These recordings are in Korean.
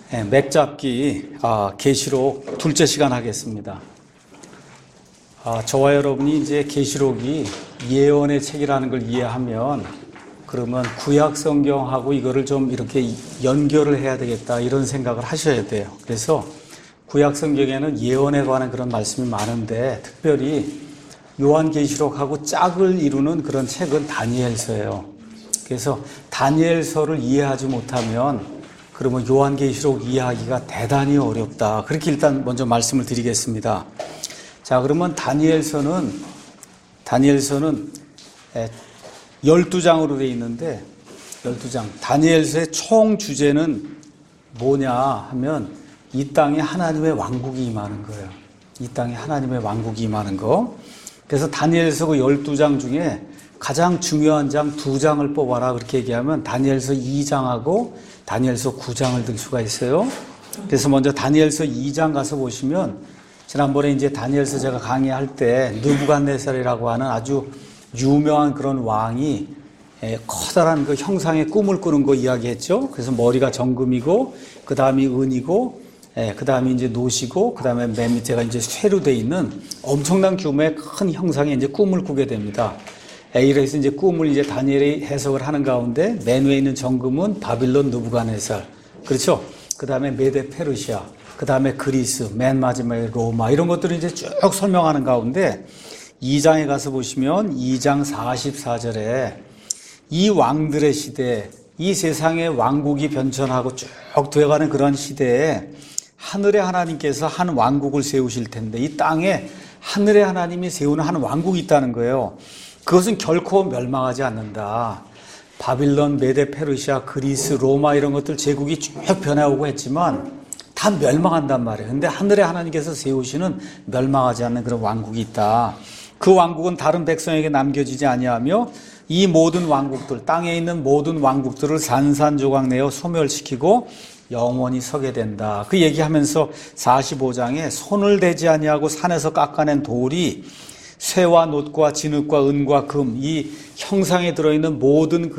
맥잡기 계시록 둘째 시간 하겠습니다. 저와 여러분이 이제 계시록이 예언의 책이라는 걸 이해하면 그러면 구약 성경하고 이거를 좀 이렇게 연결을 해야 되겠다 이런 생각을 하셔야 돼요. 그래서 구약 성경에는 예언에 관한 그런 말씀이 많은데 특별히 요한계시록하고 짝을 이루는 그런 책은 다니엘서예요. 그래서 다니엘서를 이해하지 못하면 그러면 요한계시록 이해하기가 대단히 어렵다. 그렇게 일단 먼저 말씀을 드리겠습니다. 자, 그러면 다니엘서는 12장으로 되어 있는데 12장. 다니엘서의 총 주제는 뭐냐 하면 이 땅에 하나님의 왕국이 임하는 거예요. 이 땅에 하나님의 왕국이 임하는 거. 그래서 다니엘서 그 12장 중에 가장 중요한 장 2장을 뽑아라 그렇게 얘기하면 다니엘서 2장하고 다니엘서 9장을 들 수가 있어요. 그래서 먼저 다니엘서 2장 가서 보시면 지난번에 이제 다니엘서 제가 강의할 때 느부갓네살이라고 하는 아주 유명한 그런 왕이 커다란 그 형상의 꿈을 꾸는 거 이야기했죠. 그래서 머리가 정금이고 그 다음이 은이고 그 다음에 이제 노시고 그 다음에 맨 밑에가 이제 쇠로 돼 있는 엄청난 규모의 큰 형상의 이제 꿈을 꾸게 됩니다. 이래서 이제 꿈을 이제 다니엘이 해석을 하는 가운데 맨 위에 있는 정금은 바빌론 느부갓네살, 그렇죠? 그 다음에 메데 페르시아, 그 다음에 그리스, 맨 마지막에 로마 이런 것들을 이제 쭉 설명하는 가운데 2장에 가서 보시면 2장 44절에 이 왕들의 시대, 이 세상의 왕국이 변천하고 쭉 되어가는 그런 시대에 하늘의 하나님께서 한 왕국을 세우실 텐데 이 땅에 하늘의 하나님이 세우는 한 왕국이 있다는 거예요. 그것은 결코 멸망하지 않는다. 바빌론, 메데, 페르시아, 그리스, 로마 이런 것들 제국이 쭉 변해오고 했지만 다 멸망한단 말이에요. 근데 하늘의 하나님께서 세우시는 멸망하지 않는 그런 왕국이 있다. 그 왕국은 다른 백성에게 남겨지지 아니하며 이 모든 왕국들, 땅에 있는 모든 왕국들을 산산조각 내어 소멸시키고 영원히 서게 된다. 그 얘기하면서 45장에 손을 대지 아니하고 산에서 깎아낸 돌이 쇠와 놋과 진흙과 은과 금, 이 형상에 들어있는 모든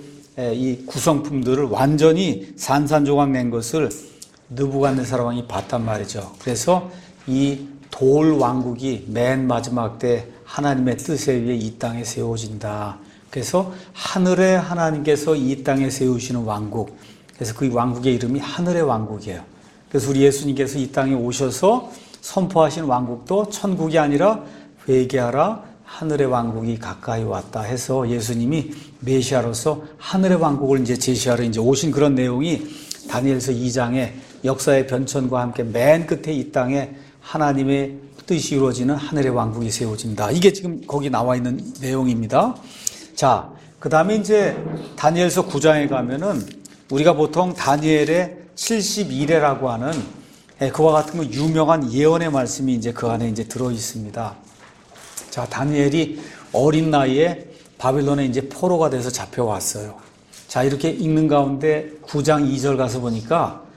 이 구성품들을 완전히 산산조각 낸 것을 느부갓네살 왕이 봤단 말이죠. 그래서 이 돌 왕국이 맨 마지막 때 하나님의 뜻에 의해 이 땅에 세워진다. 그래서 하늘의 하나님께서 이 땅에 세우시는 왕국. 그래서 그 왕국의 이름이 하늘의 왕국이에요. 그래서 우리 예수님께서 이 땅에 오셔서 선포하신 왕국도 천국이 아니라 회개하라 하늘의 왕국이 가까이 왔다 해서 예수님이 메시아로서 하늘의 왕국을 이제 제시하러 이제 오신 그런 내용이 다니엘서 2장의 역사의 변천과 함께 맨 끝에 이 땅에 하나님의 뜻이 이루어지는 하늘의 왕국이 세워진다. 이게 지금 거기 나와 있는 내용입니다. 자, 그 다음에 이제 다니엘서 9장에 가면은 우리가 보통 다니엘의 72레라고 하는 그와 같은 그 유명한 예언의 말씀이 이제 그 안에 이제 들어 있습니다. 자, 다니엘이 어린 나이에 바빌론에 이제 포로가 돼서 잡혀왔어요. 자, 이렇게 읽는 가운데 9장 2절 가서 보니까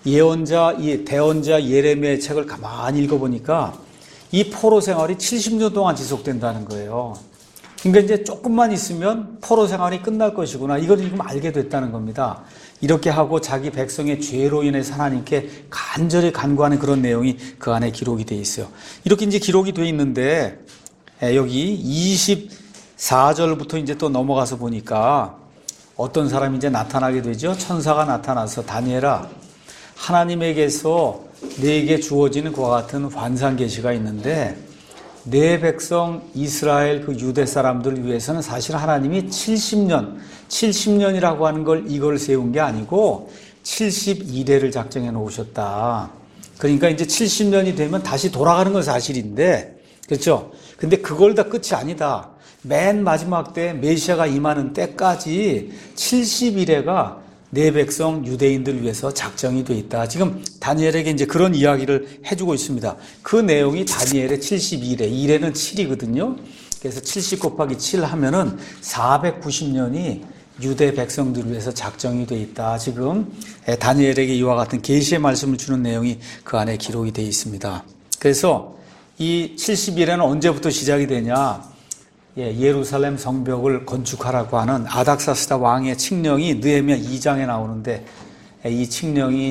대언자 예레미야의 책을 가만히 읽어보니까 이 포로 생활이 70년 동안 지속된다는 거예요. 그러니까 이제 조금만 있으면 포로 생활이 끝날 것이구나. 이걸 읽으면 알게 됐다는 겁니다. 이렇게 하고 자기 백성의 죄로 인해서 하나님께 간절히 간구하는 그런 내용이 그 안에 기록이 되어 있어요. 이렇게 이제 기록이 되어 있는데 여기 24절부터 이제 또 넘어가서 보니까 어떤 사람이 이제 나타나게 되죠. 천사가 나타나서 다니엘아, 하나님에게서 네게 주어지는 그와 같은 환상 계시가 있는데 내 백성 이스라엘 그 유대 사람들을 위해서는 사실 하나님이 70년이라고 하는 걸 이걸 세운 게 아니고 72대를 작정해 놓으셨다. 그러니까 이제 70년이 되면 다시 돌아가는 건 사실인데, 그렇죠? 근데 그걸 다 끝이 아니다. 맨 마지막 때 메시아가 임하는 때까지 70일에가 내 백성 유대인들 위해서 작정이 돼 있다. 지금 다니엘에게 이제 그런 이야기를 해주고 있습니다. 그 내용이 다니엘의 72래. 2래는 7이거든요. 그래서 70 곱하기 7 하면은 490년이 유대 백성들을 위해서 작정이 돼 있다. 지금 다니엘에게 이와 같은 계시의 말씀을 주는 내용이 그 안에 기록이 돼 있습니다. 그래서 이 70일에는 언제부터 시작이 되냐? 예루살렘 성벽을 건축하라고 하는 아닥사스다 왕의 칙령이 느헤미야 2장에 나오는데 이 칙령이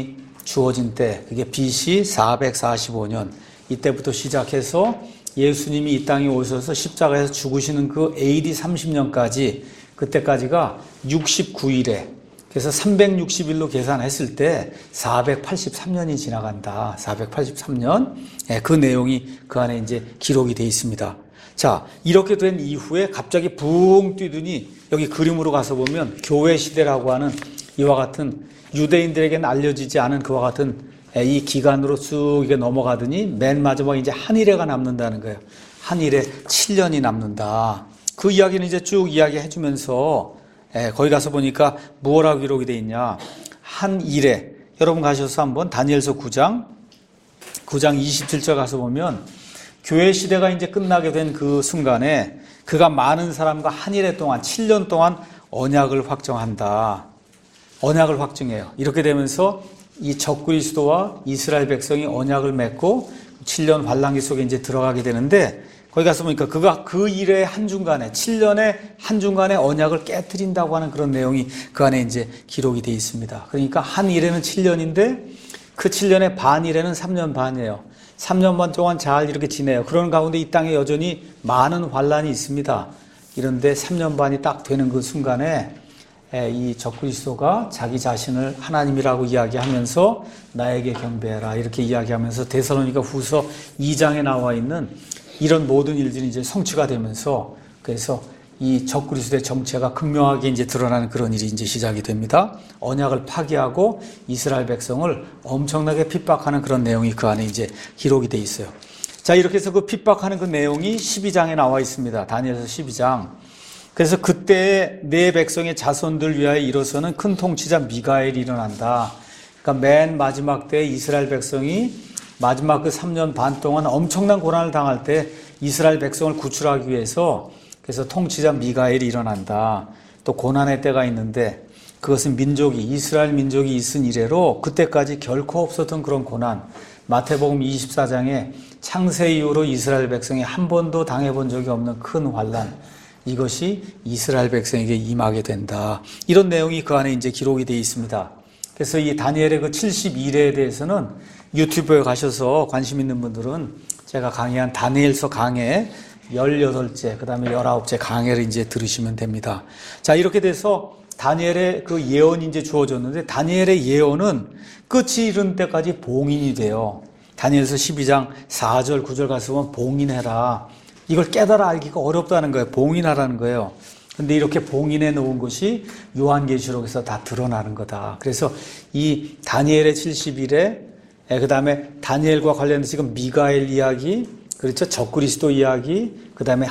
주어진 때, 그게 BC 445년, 이때부터 시작해서 예수님이 이 땅에 오셔서 십자가에서 죽으시는 그 AD 30년까지, 그때까지가 69일에, 그래서 360일로 계산했을 때 483년이 지나간다. 483년. 그 내용이 그 안에 이제 기록이 되어 있습니다. 자, 이렇게 된 이후에 갑자기 붕 뛰더니 여기 그림으로 가서 보면 교회 시대라고 하는 이와 같은 유대인들에게는 알려지지 않은 그와 같은 이 기간으로 쭉 이게 넘어가더니 맨 마지막에 이제 한일회가 남는다는 거예요. 한일회 7년이 남는다. 그 이야기는 이제 쭉 이야기해 주면서 거기 가서 보니까 무엇라고 기록이 되어 있냐. 한일회. 여러분 가셔서 한번 다니엘서 9장 27절 가서 보면 교회 시대가 이제 끝나게 된 그 순간에 그가 많은 사람과 한일회 동안 7년 동안 언약을 확정한다. 언약을 확정해요. 이렇게 되면서 이 적그리스도와 이스라엘 백성이 언약을 맺고 7년 환란기 속에 이제 들어가게 되는데 거기 가서 보니까 그가 그 일의 한중간에 7년의 한중간에 언약을 깨뜨린다고 하는 그런 내용이 그 안에 이제 기록이 되어 있습니다. 그러니까 한 일에는 7년인데 그 7년의 반 일에는 3년 반이에요. 3년 반 동안 잘 이렇게 지내요. 그런 가운데 이 땅에 여전히 많은 환란이 있습니다. 이런데 3년 반이 딱 되는 그 순간에 이 적그리스도가 자기 자신을 하나님이라고 이야기하면서 나에게 경배해라 이렇게 이야기하면서 데살로니가 후서 2장에 나와 있는 이런 모든 일들이 이제 성취가 되면서 그래서 이 적그리스도의 정체가 극명하게 이제 드러나는 그런 일이 이제 시작이 됩니다. 언약을 파기하고 이스라엘 백성을 엄청나게 핍박하는 그런 내용이 그 안에 이제 기록이 돼 있어요. 자, 이렇게 해서 그 핍박하는 그 내용이 12장에 나와 있습니다. 다니엘서 12장. 그래서 그때 내 백성의 자손들 위하여 일어서는 큰 통치자 미가엘이 일어난다. 그러니까 맨 마지막 때 이스라엘 백성이 마지막 그 3년 반 동안 엄청난 고난을 당할 때 이스라엘 백성을 구출하기 위해서 그래서 통치자 미가엘이 일어난다. 또 고난의 때가 있는데 그것은 이스라엘 민족이 있은 이래로 그때까지 결코 없었던 그런 고난. 마태복음 24장에 창세 이후로 이스라엘 백성이 한 번도 당해본 적이 없는 큰 환난. 이것이 이스라엘 백성에게 임하게 된다. 이런 내용이 그 안에 이제 기록이 되어 있습니다. 그래서 이 다니엘의 그 72일에 대해서는 유튜브에 가셔서 관심 있는 분들은 제가 강의한 다니엘서 강의 18째, 그 다음에 19째 강의를 이제 들으시면 됩니다. 자, 이렇게 돼서 다니엘의 그 예언이 이제 주어졌는데 다니엘의 예언은 끝이 이른 때까지 봉인이 돼요. 다니엘서 12장 4절, 9절 가서 보면 봉인해라. 이걸 깨달아 알기가 어렵다는 거예요. 봉인하라는 거예요. 근데 이렇게 봉인해 놓은 것이 요한계시록에서 다 드러나는 거다. 그래서 이 다니엘의 70일에 그 다음에 다니엘과 관련해서 지금 미가엘 이야기, 그렇죠? 적그리스도 이야기, 그 다음에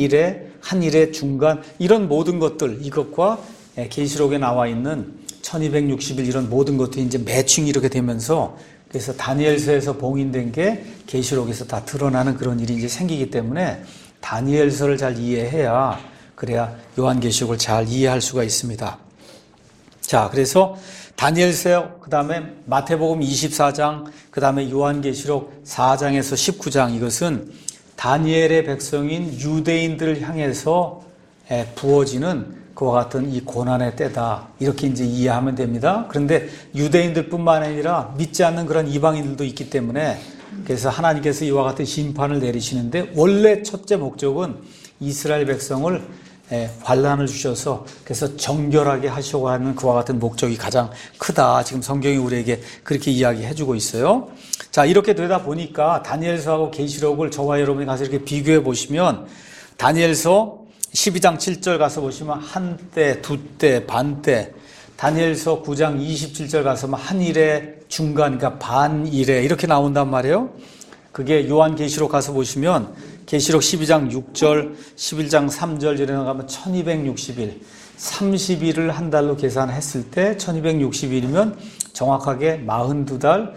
한일의 중간 이런 모든 것들 이것과 계시록에 나와 있는 1260일 이런 모든 것들이 이제 매칭이 이렇게 되면서 그래서 다니엘서에서 봉인된 게 계시록에서 다 드러나는 그런 일이 이제 생기기 때문에 다니엘서를 잘 이해해야 그래야 요한계시록을 잘 이해할 수가 있습니다. 자, 그래서 다니엘서, 그 다음에 마태복음 24장, 그 다음에 요한계시록 4장에서 19장 이것은 다니엘의 백성인 유대인들을 향해서 부어지는 그와 같은 이 고난의 때다. 이렇게 이제 이해하면 됩니다. 그런데 유대인들뿐만 아니라 믿지 않는 그런 이방인들도 있기 때문에 그래서 하나님께서 이와 같은 심판을 내리시는데 원래 첫째 목적은 이스라엘 백성을 환난을 주셔서 그래서 정결하게 하시고 하는 그와 같은 목적이 가장 크다. 지금 성경이 우리에게 그렇게 이야기해 주고 있어요. 자, 이렇게 되다 보니까 다니엘서하고 계시록을 저와 여러분이 가서 이렇게 비교해 보시면 다니엘서 12장 7절 가서 보시면 한때, 두때, 반때, 다니엘서 9장 27절 가서 한일의 중간, 그러니까 반일에 이렇게 나온단 말이에요. 그게 요한계시록 가서 보시면 계시록 12장 6절, 11장 3절 이래 나가면 1260일, 30일을 한 달로 계산했을 때 1260일이면 정확하게 42달,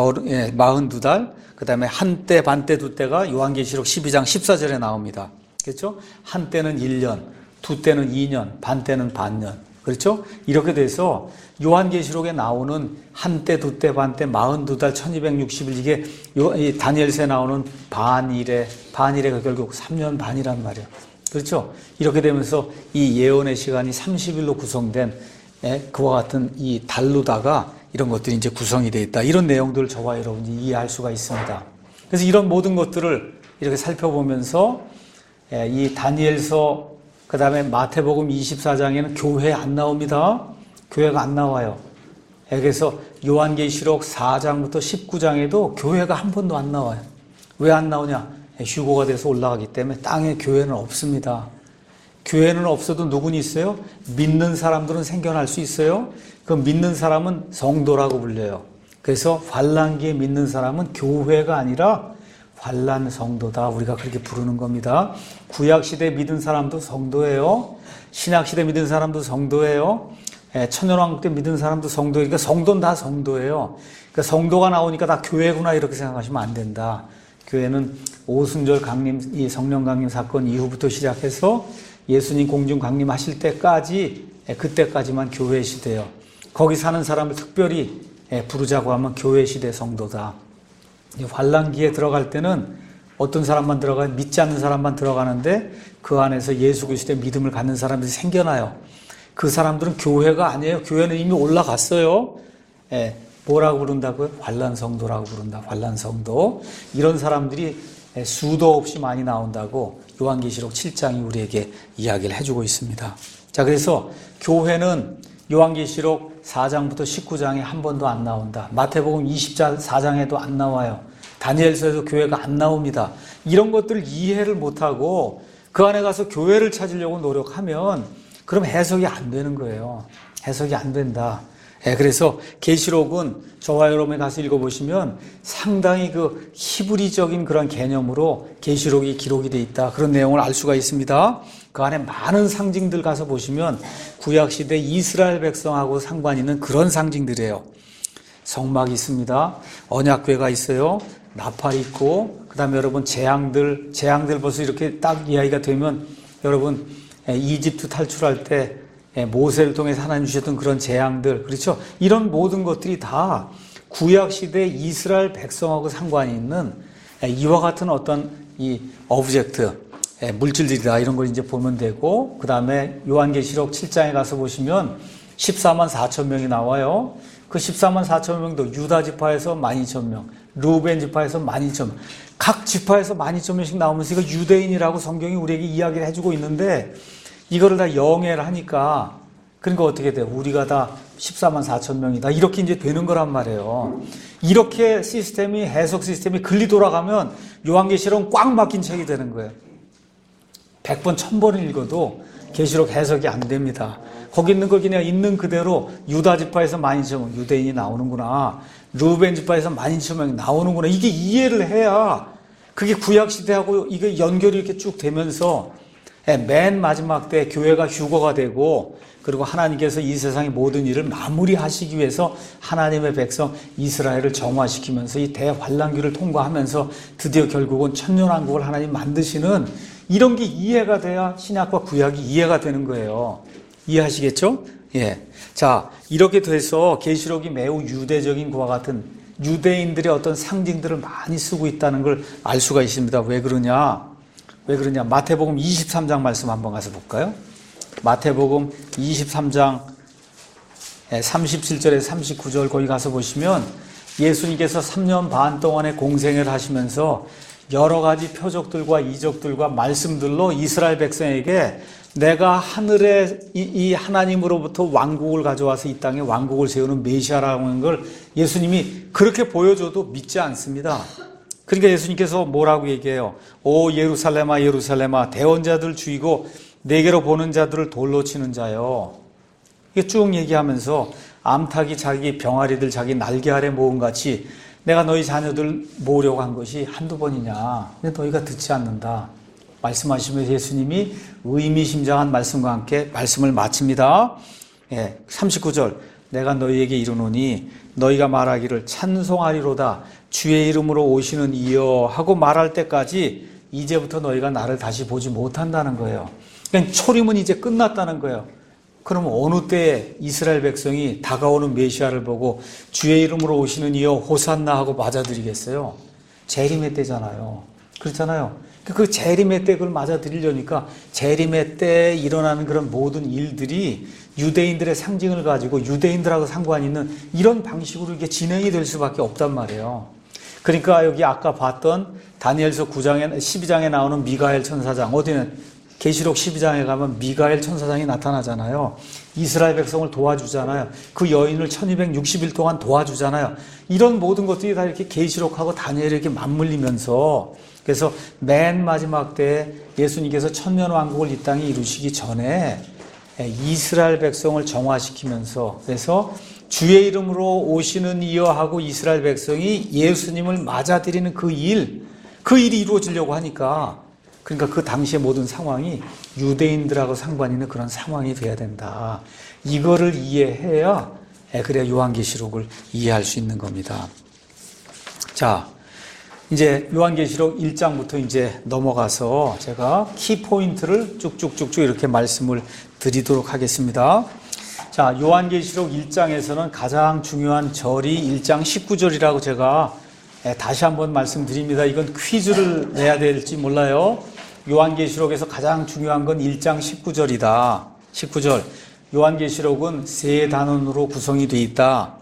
42달, 그 다음에 한때, 반때, 두때가 요한계시록 12장 14절에 나옵니다. 그렇죠? 한때는 1년, 두때는 2년, 반때는 반년. 그렇죠? 이렇게 돼서 요한계시록에 나오는 한때, 두때, 반때, 42달, 1260일 이게 이 다니엘서에 나오는 반일에가 결국 3년 반이란 말이에요. 그렇죠? 이렇게 되면서 이 예언의 시간이 30일로 구성된 그와 같은 이 달로다가 이런 것들이 이제 구성이 되어 있다. 이런 내용들을 저와 여러분이 이해할 수가 있습니다. 그래서 이런 모든 것들을 이렇게 살펴보면서 이 다니엘서 그 다음에 마태복음 24장에는 교회 안 나옵니다. 교회가 안 나와요. 그래서 요한계시록 4장부터 19장에도 교회가 한 번도 안 나와요. 왜 안 나오냐? 휴고가 돼서 올라가기 때문에 땅에 교회는 없습니다. 교회는 없어도 누구는 있어요? 믿는 사람들은 생겨날 수 있어요. 그 믿는 사람은 성도라고 불려요. 그래서 환란기에 믿는 사람은 교회가 아니라 환란 성도다. 우리가 그렇게 부르는 겁니다. 구약시대 믿은 사람도 성도예요. 신약시대 믿은 사람도 성도예요. 천년왕국 때 믿은 사람도 성도예요. 그러니까 성도는 다 성도예요. 그러니까 성도가 나오니까 다 교회구나 이렇게 생각하시면 안 된다. 교회는 오순절 강림, 이 성령 강림 사건 이후부터 시작해서 예수님 공중 강림하실 때까지, 그때까지만 교회 시대예요. 거기 사는 사람을 특별히 부르자고 하면 교회 시대 성도다. 환란기에 들어갈 때는 어떤 사람만 들어가요? 믿지 않는 사람만 들어가는데 그 안에서 예수 그리스도의 믿음을 갖는 사람들이 생겨나요. 그 사람들은 교회가 아니에요. 교회는 이미 올라갔어요. 뭐라고 부른다고요? 환란성도라고 부른다. 환란성도. 이런 사람들이 수도 없이 많이 나온다고 요한계시록 7장이 우리에게 이야기를 해주고 있습니다. 자, 그래서 교회는 요한계시록 4장부터 19장에 한 번도 안 나온다. 마태복음 24장에도 안 나와요. 다니엘서에도 교회가 안 나옵니다. 이런 것들을 이해를 못하고 그 안에 가서 교회를 찾으려고 노력하면 그럼 해석이 안 되는 거예요. 해석이 안 된다. 그래서 계시록은 저와 여러분이 가서 읽어보시면 상당히 그 히브리적인 그런 개념으로 계시록이 기록이 되어 있다. 그런 내용을 알 수가 있습니다. 그 안에 많은 상징들 가서 보시면 구약시대 이스라엘 백성하고 상관 있는 그런 상징들이에요. 성막이 있습니다. 언약궤가 있어요. 나팔이 있고, 그 다음에 여러분 재앙들 벌써 이렇게 딱 이야기가 되면 여러분 이집트 탈출할 때 모세를 통해서 하나님 주셨던 그런 재앙들, 그렇죠? 이런 모든 것들이 다 구약시대 이스라엘 백성하고 상관이 있는 이와 같은 어떤 이 오브젝트, 물질들이다. 이런 걸 이제 보면 되고, 그 다음에 요한계시록 7장에 가서 보시면 14만 4천 명이 나와요. 그 14만 4천 명도 유다 지파에서 12,000명, 루벤 지파에서 12,000명, 각 지파에서 12,000명씩 나오면서 이거 유대인이라고 성경이 우리에게 이야기를 해주고 있는데 이거를 다 영해를 하니까 그러니까 어떻게 돼요? 우리가 다 14만 4천 명이다. 이렇게 이제 되는 거란 말이에요. 이렇게 해석 시스템이 글리 돌아가면 요한계시록은 꽉 막힌 책이 되는 거예요. 100번, 1000번을 읽어도 계시록 해석이 안 됩니다. 거기 있는 걸 그냥 있는 그대로 유다 지파에서 12,000명 유대인이 나오는구나. 루벤 지파에서 12,000명이 나오는구나. 이게 이해를 해야 그게 구약시대하고 이게 연결이 이렇게 쭉 되면서 맨 마지막 때 교회가 휴거가 되고 그리고 하나님께서 이 세상의 모든 일을 마무리하시기 위해서 하나님의 백성 이스라엘을 정화시키면서 이 대환란기를 통과하면서 드디어 결국은 천년왕국을 하나님 만드시는 이런 게 이해가 돼야 신약과 구약이 이해가 되는 거예요. 이해하시겠죠? 예. 자, 이렇게 돼서 계시록이 매우 유대적인 것과 같은 유대인들의 어떤 상징들을 많이 쓰고 있다는 걸 알 수가 있습니다. 왜 그러냐? 마태복음 23장 말씀 한번 가서 볼까요? 마태복음 23장 37절에 39절 거기 가서 보시면 예수님께서 3년 반 동안의 공생을 하시면서 여러 가지 표적들과 이적들과 말씀들로 이스라엘 백성에게 내가 하늘에 이 하나님으로부터 왕국을 가져와서 이 땅에 왕국을 세우는 메시아라는 걸 예수님이 그렇게 보여줘도 믿지 않습니다. 그러니까 예수님께서 뭐라고 얘기해요? 오 예루살렘아 예루살렘아 대언자들 죽이고 내게로 보는 자들을 돌로 치는 자요. 이게 쭉 얘기하면서 암탉이 자기 병아리들 자기 날개 아래 모음같이 내가 너희 자녀들 모으려고 한 것이 한두 번이냐. 근데 너희가 듣지 않는다. 말씀하시면서 예수님이 의미심장한 말씀과 함께 말씀을 마칩니다. 39절 내가 너희에게 이르노니 너희가 말하기를 찬송하리로다 주의 이름으로 오시는 이여 하고 말할 때까지 이제부터 너희가 나를 다시 보지 못한다는 거예요. 그러니까 초림은 이제 끝났다는 거예요. 그럼 어느 때에 이스라엘 백성이 다가오는 메시아를 보고 주의 이름으로 오시는 이여 호산나 하고 맞아들이겠어요? 재림의 때잖아요. 그렇잖아요. 그 재림의 때 그걸 맞아들이려니까 재림의 때에 일어나는 그런 모든 일들이 유대인들의 상징을 가지고 유대인들하고 상관이 있는 이런 방식으로 이게 진행이 될 수밖에 없단 말이에요. 그러니까 여기 아까 봤던 다니엘서 9장에 12장에 나오는 미가엘 천사장, 어디는 계시록 12장에 가면 미가엘 천사장이 나타나잖아요. 이스라엘 백성을 도와주잖아요. 그 여인을 1260일 동안 도와주잖아요. 이런 모든 것들이 다 이렇게 계시록하고 다니엘이 이렇게 맞물리면서, 그래서 맨 마지막 때에 예수님께서 천년 왕국을 이 땅에 이루시기 전에 이스라엘 백성을 정화시키면서, 그래서 주의 이름으로 오시는 이여 하고 이스라엘 백성이 예수님을 맞아들이는 그 일이 이루어지려고 하니까, 그러니까 그 당시의 모든 상황이 유대인들하고 상관 있는 그런 상황이 돼야 된다. 이거를 이해해야, 그래야 요한계시록을 이해할 수 있는 겁니다. 자, 이제 요한계시록 1장부터 이제 넘어가서 제가 키포인트를 쭉쭉쭉쭉 이렇게 말씀을 드리도록 하겠습니다. 자, 요한계시록 1장에서는 가장 중요한 절이 1장 19절이라고 제가 다시 한번 말씀드립니다. 이건 퀴즈를 내야 될지 몰라요. 요한계시록에서 가장 중요한 건 1장 19절이다. 19절. 요한계시록은 세 단원으로 구성이 되어 있다.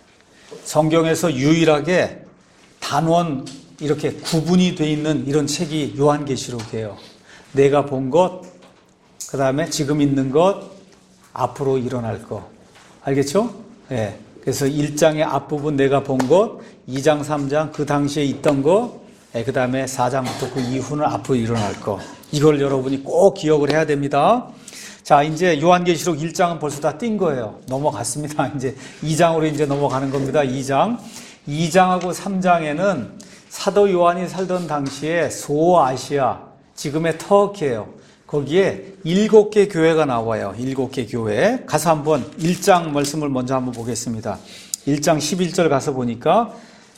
성경에서 유일하게 단원 이렇게 구분이 되어 있는 이런 책이 요한계시록이에요. 내가 본 것, 그 다음에 지금 있는 것, 앞으로 일어날 것. 알겠죠? 예. 그래서 1장의 앞부분 내가 본 것, 2장, 3장 그 당시에 있던 것, 그 다음에 4장부터 그 이후는 앞으로 일어날 것. 이걸 여러분이 꼭 기억을 해야 됩니다. 자, 이제 요한계시록 1장은 벌써 다 띈 거예요. 넘어갔습니다. 이제 2장으로 이제 넘어가는 겁니다. 2장. 2장하고 3장에는 사도 요한이 살던 당시에 소아시아, 지금의 터키예요. 거기에 7개 교회가 나와요. 7개 교회. 가서 한번 1장 말씀을 먼저 한번 보겠습니다. 1장 11절 가서 보니까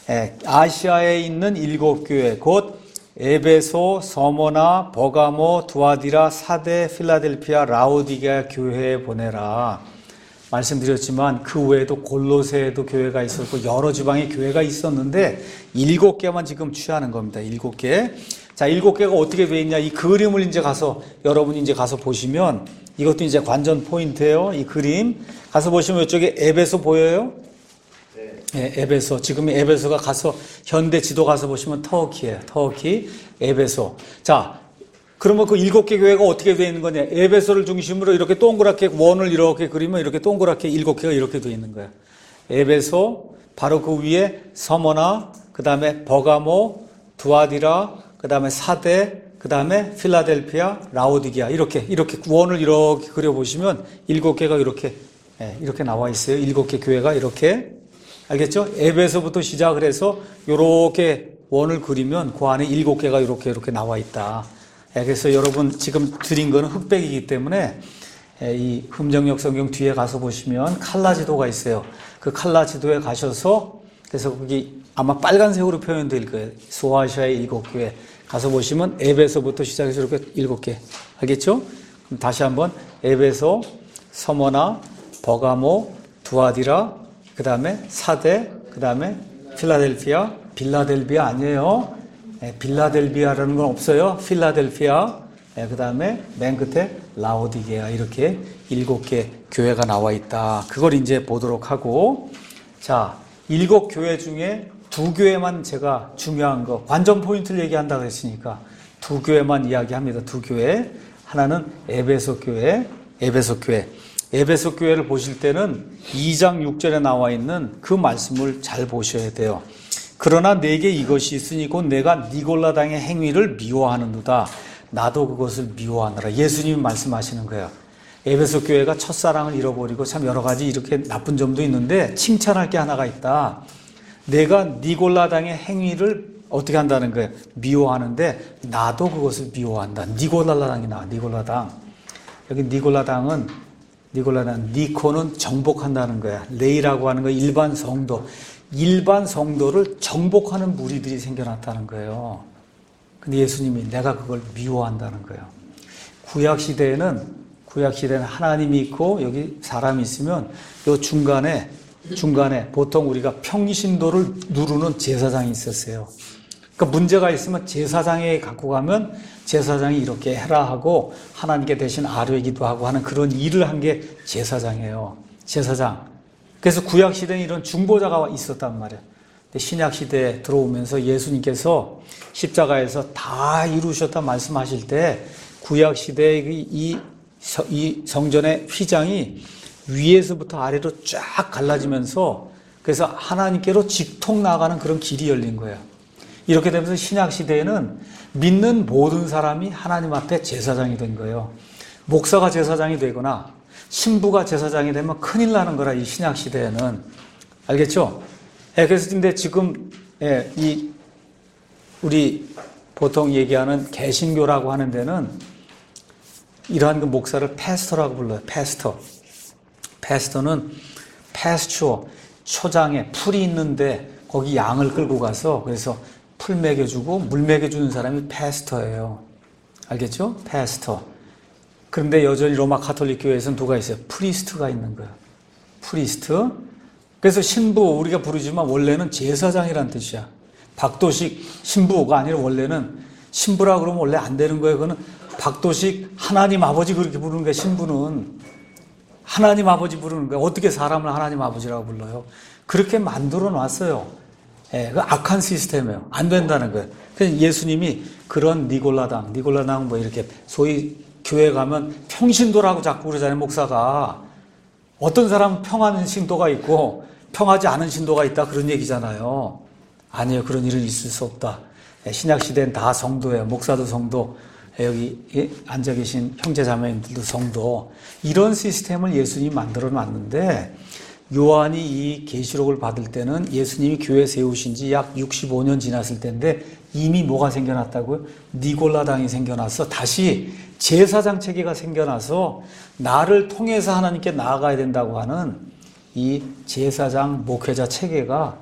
아시아에 있는 7교회, 곧 에베소, 서모나, 버가모, 두아디라, 사데, 필라델피아, 라오디게아 교회에 보내라. 말씀드렸지만 그 외에도 골로새에도 교회가 있었고 여러 지방에 교회가 있었는데 7개만 지금 취하는 겁니다. 7개. 자, 7개가 어떻게 되어 있냐? 이 그림을 이제 가서 여러분이 이제 가서 보시면 이것도 이제 관전 포인트예요. 이 그림 가서 보시면 이쪽에 에베소 보여요? 네, 에베소. 지금 에베소가 가서 현대 지도 가서 보시면 터키예요. 터키, 에베소. 자, 그러면 그 7개 교회가 어떻게 되어 있는 거냐? 에베소를 중심으로 이렇게 동그랗게 원을 이렇게 그리면 이렇게 동그랗게 7개가 이렇게 되어 있는 거예요. 에베소, 바로 그 위에 서머나, 그 다음에 버가모, 두아디라, 그 다음에 사데, 그 다음에 필라델피아, 라오디게아. 이렇게 원을 이렇게 그려보시면 7개가 이렇게 나와 있어요. 7개 교회가 이렇게. 알겠죠? 에베소부터 시작을 해서 이렇게 원을 그리면 그 안에 7개가 이렇게 나와 있다. 그래서 여러분 지금 드린 거는 흑백이기 때문에 이 흠정역 성경 뒤에 가서 보시면 칼라 지도가 있어요. 그 칼라 지도에 가셔서 그래서 거기 아마 빨간색으로 표현될 거예요. 소아시아의 7교회 가서 보시면 에베소부터 시작해서 이렇게 7개. 알겠죠? 그럼 다시 한번 에베소, 서머나, 버가모, 두아디라, 그 다음에 사데, 그 다음에 필라델피아, 빌라델비아 아니에요. 빌라델비아라는 건 없어요. 필라델피아, 그 다음에 맨 끝에 라오디게아 이렇게 7개 교회가 나와 있다. 그걸 이제 보도록 하고, 자, 7교회 중에 2교회만 제가 중요한 거, 관전 포인트를 얘기한다고 했으니까 2교회만 이야기합니다. 2교회. 하나는 에베소 교회, 에베소 교회. 에베소 교회를 보실 때는 2장 6절에 나와 있는 그 말씀을 잘 보셔야 돼요. 그러나 내게 이것이 있으니 곧 내가 니골라당의 행위를 미워하는도다. 나도 그것을 미워하노라. 예수님이 말씀하시는 거예요. 에베소 교회가 첫사랑을 잃어버리고 참 여러 가지 이렇게 나쁜 점도 있는데 칭찬할 게 하나가 있다. 내가 니골라당의 행위를 어떻게 한다는 거예요? 미워하는데 나도 그것을 미워한다. 니골라당이 나와. 니골라당. 여기 니골라당 니코는 정복한다는 거야. 레이라고 하는 거 일반 성도. 일반 성도를 정복하는 무리들이 생겨났다는 거예요. 근데 예수님이 내가 그걸 미워한다는 거예요. 구약시대에는 하나님이 있고 여기 사람이 있으면 요 중간에 보통 우리가 평신도를 누르는 제사장이 있었어요. 그러니까 문제가 있으면 제사장에게 갖고 가면 제사장이 이렇게 해라 하고 하나님께 대신 아뢰기도 하고 하는 그런 일을 한 게 제사장이에요. 제사장. 그래서 구약시대에 이런 중보자가 있었단 말이에요. 근데 신약시대에 들어오면서 예수님께서 십자가에서 다 이루셨다 말씀하실 때 구약시대의 이 성전의 휘장이 위에서부터 아래로 쫙 갈라지면서 그래서 하나님께로 직통 나가는 그런 길이 열린 거예요. 이렇게 되면서 신약시대에는 믿는 모든 사람이 하나님 앞에 제사장이 된 거예요. 목사가 제사장이 되거나 신부가 제사장이 되면 큰일 나는 거라, 이 신약시대에는. 알겠죠? 그래서 근데 지금, 우리 보통 얘기하는 개신교라고 하는 데는 이러한 그 목사를 패스터라고 불러요. 패스터. 패스터는 패스추어, 초장에 풀이 있는데 거기 양을 끌고 가서 그래서 풀 먹여주고 물 먹여주는 사람이 패스터예요. 알겠죠? 패스터. 그런데 여전히 로마 가톨릭 교회에서는 누가 있어요? 프리스트가 있는 거예요. 프리스트. 그래서 신부 우리가 부르지만 원래는 제사장이란 뜻이야. 박도식 신부가 아니라 원래는 신부라 그러면 원래 안 되는 거예요. 그거는 박도식 하나님 아버지 그렇게 부르는 거예요. 신부는 하나님 아버지 부르는 거예요. 어떻게 사람을 하나님 아버지라고 불러요? 그렇게 만들어 놨어요. 그 악한 시스템이에요. 안 된다는 거예요. 그래서 예수님이 그런 니골라당 뭐 이렇게 소위 교회 가면 평신도라고 자꾸 그러잖아요. 목사가. 어떤 사람은 평하는 신도가 있고 평하지 않은 신도가 있다 그런 얘기잖아요. 아니에요. 그런 일은 있을 수 없다. 신약시대는 다 성도예요. 목사도 성도, 여기 앉아 계신 형제 자매님들도 성도. 이런 시스템을 예수님이 만들어 놨는데 요한이 이 계시록을 받을 때는 예수님이 교회 세우신 지 약 65년 지났을 때인데 이미 뭐가 생겨났다고요? 니골라당이 생겨나서 다시 제사장 체계가 생겨나서 나를 통해서 하나님께 나아가야 된다고 하는 이 제사장 목회자 체계가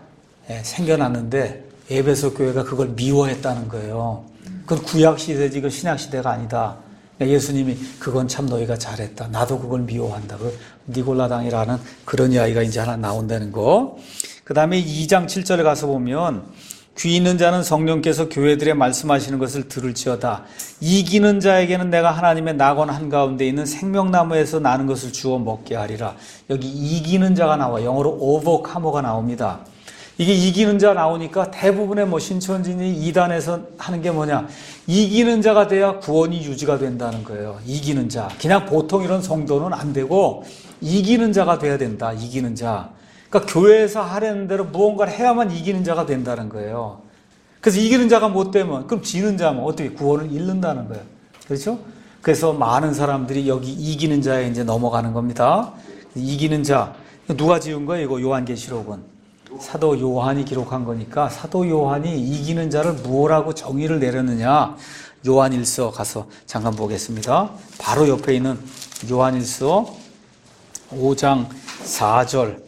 생겨났는데 에베소 교회가 그걸 미워했다는 거예요. 그건 구약시대지 그 신약시대가 아니다. 예수님이 그건 참 너희가 잘했다. 나도 그걸 미워한다. 그 니골라당이라는 그런 이야기가 이제 하나 나온다는 거. 그 다음에 2장 7절에 가서 보면 귀 있는 자는 성령께서 교회들의 말씀하시는 것을 들을지어다. 이기는 자에게는 내가 하나님의 낙원 한가운데 있는 생명나무에서 나는 것을 주어 먹게 하리라. 여기 이기는 자가 나와. 영어로 오버카머가 나옵니다. 이게 이기는 자 나오니까 대부분의 뭐 신천지니 이단에서 하는 게 뭐냐. 이기는 자가 돼야 구원이 유지가 된다는 거예요. 이기는 자. 그냥 보통 이런 성도는 안 되고 이기는 자가 돼야 된다. 이기는 자. 그러니까 교회에서 하려는 대로 무언가를 해야만 이기는 자가 된다는 거예요. 그래서 이기는 자가 못 되면 그럼 지는 자면 어떻게 구원을 잃는다는 거예요. 그렇죠? 그래서 많은 사람들이 여기 이기는 자에 이제 넘어가는 겁니다. 이기는 자. 누가 지은 거예요? 이거 요한계시록은. 사도 요한이 기록한 거니까 사도 요한이 이기는 자를 무엇라고 정의를 내렸느냐. 요한일서 가서 잠깐 보겠습니다. 바로 옆에 있는 요한일서 5장 4절.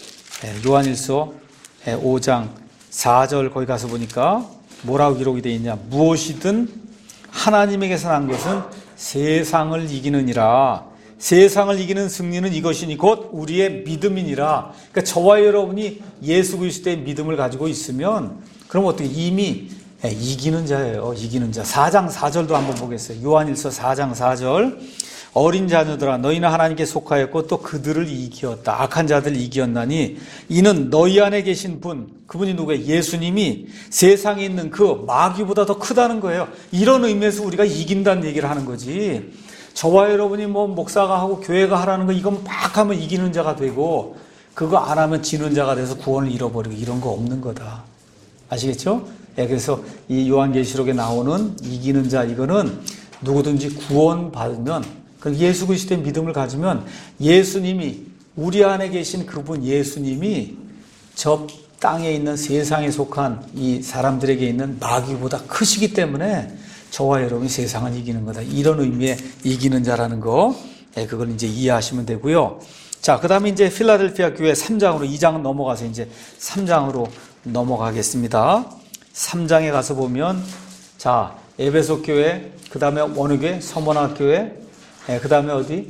요한일서 5장 4절 거기 가서 보니까 뭐라고 기록이 되어 있냐. 무엇이든 하나님에게서 난 것은 세상을 이기느니라. 세상을 이기는 승리는 이것이니 곧 우리의 믿음이니라. 그러니까 저와 여러분이 예수 그리스도의 믿음을 가지고 있으면 그럼 어떻게 이미 이기는 자예요. 이기는 자. 4장 4절도 한번 보겠어요. 요한일서 4장 4절. 어린 자녀들아 너희는 하나님께 속하였고 또 그들을 이기었다. 악한 자들 이기었나니 이는 너희 안에 계신 분, 그분이 누구예요? 예수님이 세상에 있는 그 마귀보다 더 크다는 거예요. 이런 의미에서 우리가 이긴다는 얘기를 하는 거지. 저와 여러분이 뭐 목사가 하고 교회가 하라는 거 이건 막 하면 이기는 자가 되고 그거 안 하면 지는 자가 돼서 구원을 잃어버리고 이런 거 없는 거다. 아시겠죠? 그래서 이 요한계시록에 나오는 이기는 자 이거는 누구든지 구원받으면 예수 그리스도의 믿음을 가지면 예수님이 우리 안에 계신 그분 예수님이 저 땅에 있는 세상에 속한 이 사람들에게 있는 마귀보다 크시기 때문에 저와 여러분이 세상을 이기는 거다. 이런 의미의 이기는 자라는 거, 그걸 이제 이해하시면 되고요. 자, 그 다음에 이제 필라델피아 교회 3장으로 2장은 넘어가서 이제 3장으로 넘어가겠습니다. 3장에 가서 보면, 자, 에베소 교회, 그 다음에 어느 교회? 서머나 교회, 그 다음에 어디?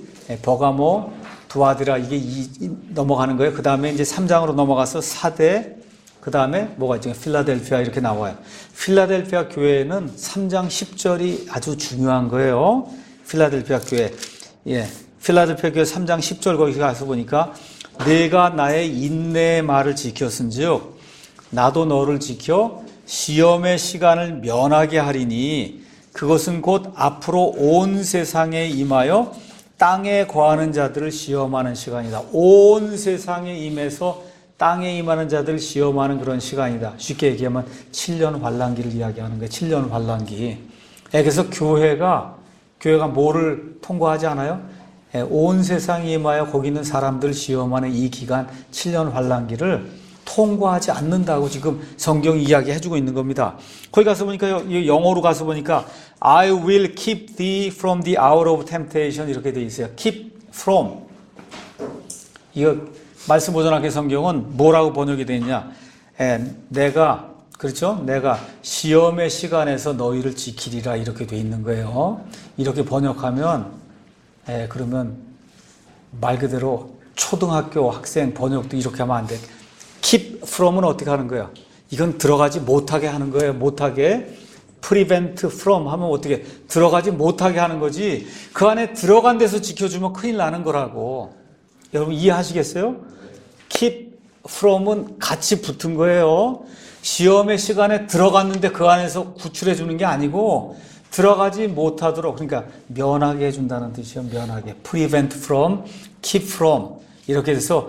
버가모, 두아디라, 이게 넘어가는 거예요. 그 다음에 이제 3장으로 넘어가서 사대, 그 다음에 뭐가 있죠? 필라델피아 이렇게 나와요. 필라델피아 교회는 3장 10절이 아주 중요한 거예요. 필라델피아 교회. 예. 필라델피아 교회 3장 10절 거기 가서 보니까 내가 나의 인내의 말을 지켰은즉 나도 너를 지켜 시험의 시간을 면하게 하리니 그것은 곧 앞으로 온 세상에 임하여 땅에 거하는 자들을 시험하는 시간이다. 온 세상에 임해서 땅에 임하는 자들을 시험하는 그런 시간이다. 쉽게 얘기하면 7년 환란기를 이야기하는 거예요. 7년 환란기. 그래서 교회가 뭐를 통과하지 않아요? 온 세상에 임하여 거기 있는 사람들 시험하는 이 기간 7년 환란기를 통과하지 않는다고 지금 성경이 이야기해주고 있는 겁니다. 거기 가서 보니까 영어로 가서 보니까 I will keep thee from the hour of temptation 이렇게 되어 있어요. keep from. 이거 말씀 보존학교 성경은 뭐라고 번역이 되어 있냐? 내가 시험의 시간에서 너희를 지키리라 이렇게 되어 있는 거예요. 이렇게 번역하면 그러면 말 그대로 초등학교 학생 번역도 이렇게 하면 안 돼. keep from은 어떻게 하는 거예요? 이건 들어가지 못하게 하는 거예요. 못하게. prevent from 하면 어떻게 들어가지 못하게 하는 거지. 그 안에 들어간 데서 지켜주면 큰일 나는 거라고. 여러분 이해하시겠어요? keep from은 같이 붙은 거예요. 시험의 시간에 들어갔는데 그 안에서 구출해 주는 게 아니고 들어가지 못하도록, 그러니까 면하게 해준다는 뜻이에요. 면하게. prevent from, keep from 이렇게 돼서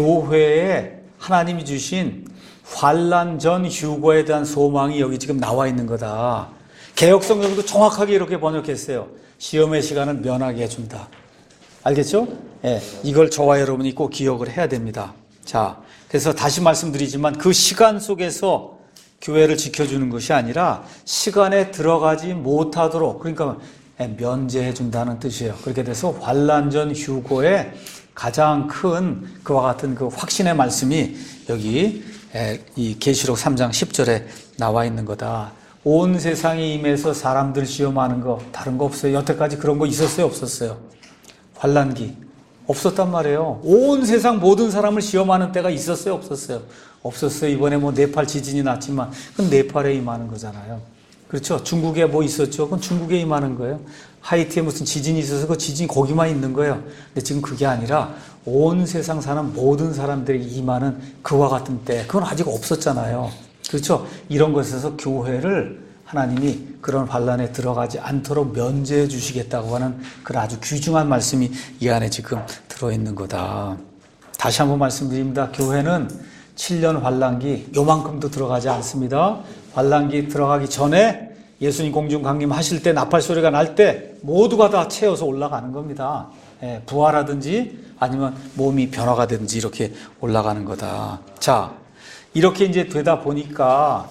교회에 하나님이 주신 환난 전 휴거에 대한 소망이 여기 지금 나와 있는 거다. 개역성경도 정확하게 이렇게 번역했어요. 시험의 시간을 면하게 해준다. 알겠죠? 예, 이걸 저와 여러분이 꼭 기억을 해야 됩니다. 자, 그래서 다시 말씀드리지만 그 시간 속에서 교회를 지켜주는 것이 아니라 시간에 들어가지 못하도록, 그러니까 면제해 준다는 뜻이에요. 그렇게 돼서 환난 전 휴거에 가장 큰 그와 같은 그 확신의 말씀이 여기 이 계시록 3장 10절에 나와 있는 거다. 온 세상에 임해서 사람들 시험하는 거 다른 거 없어요. 여태까지 그런 거 있었어요? 없었어요? 환란기 없었단 말이에요. 온 세상 모든 사람을 시험하는 때가 있었어요? 없었어요? 없었어요. 이번에 뭐 네팔 지진이 났지만 그건 네팔에 임하는 거잖아요. 그렇죠? 중국에 뭐 있었죠? 그건 중국에 임하는 거예요. 하이티에 무슨 지진이 있어서 그 지진이 거기만 있는 거예요. 근데 지금 그게 아니라 온 세상 사는 모든 사람들이 임하는 그와 같은 때, 그건 아직 없었잖아요. 그렇죠? 이런 것에서 교회를 하나님이 그런 환란에 들어가지 않도록 면제해 주시겠다고 하는 그런 아주 귀중한 말씀이 이 안에 지금 들어있는 거다. 다시 한번 말씀드립니다. 교회는 7년 환란기 요만큼도 들어가지 않습니다. 환란기 들어가기 전에 예수님 공중 강림하실 때 나팔 소리가 날 때 모두가 다 채워서 올라가는 겁니다. 부활하든지 아니면 몸이 변화가 되든지 이렇게 올라가는 거다. 자, 이렇게 이제 되다 보니까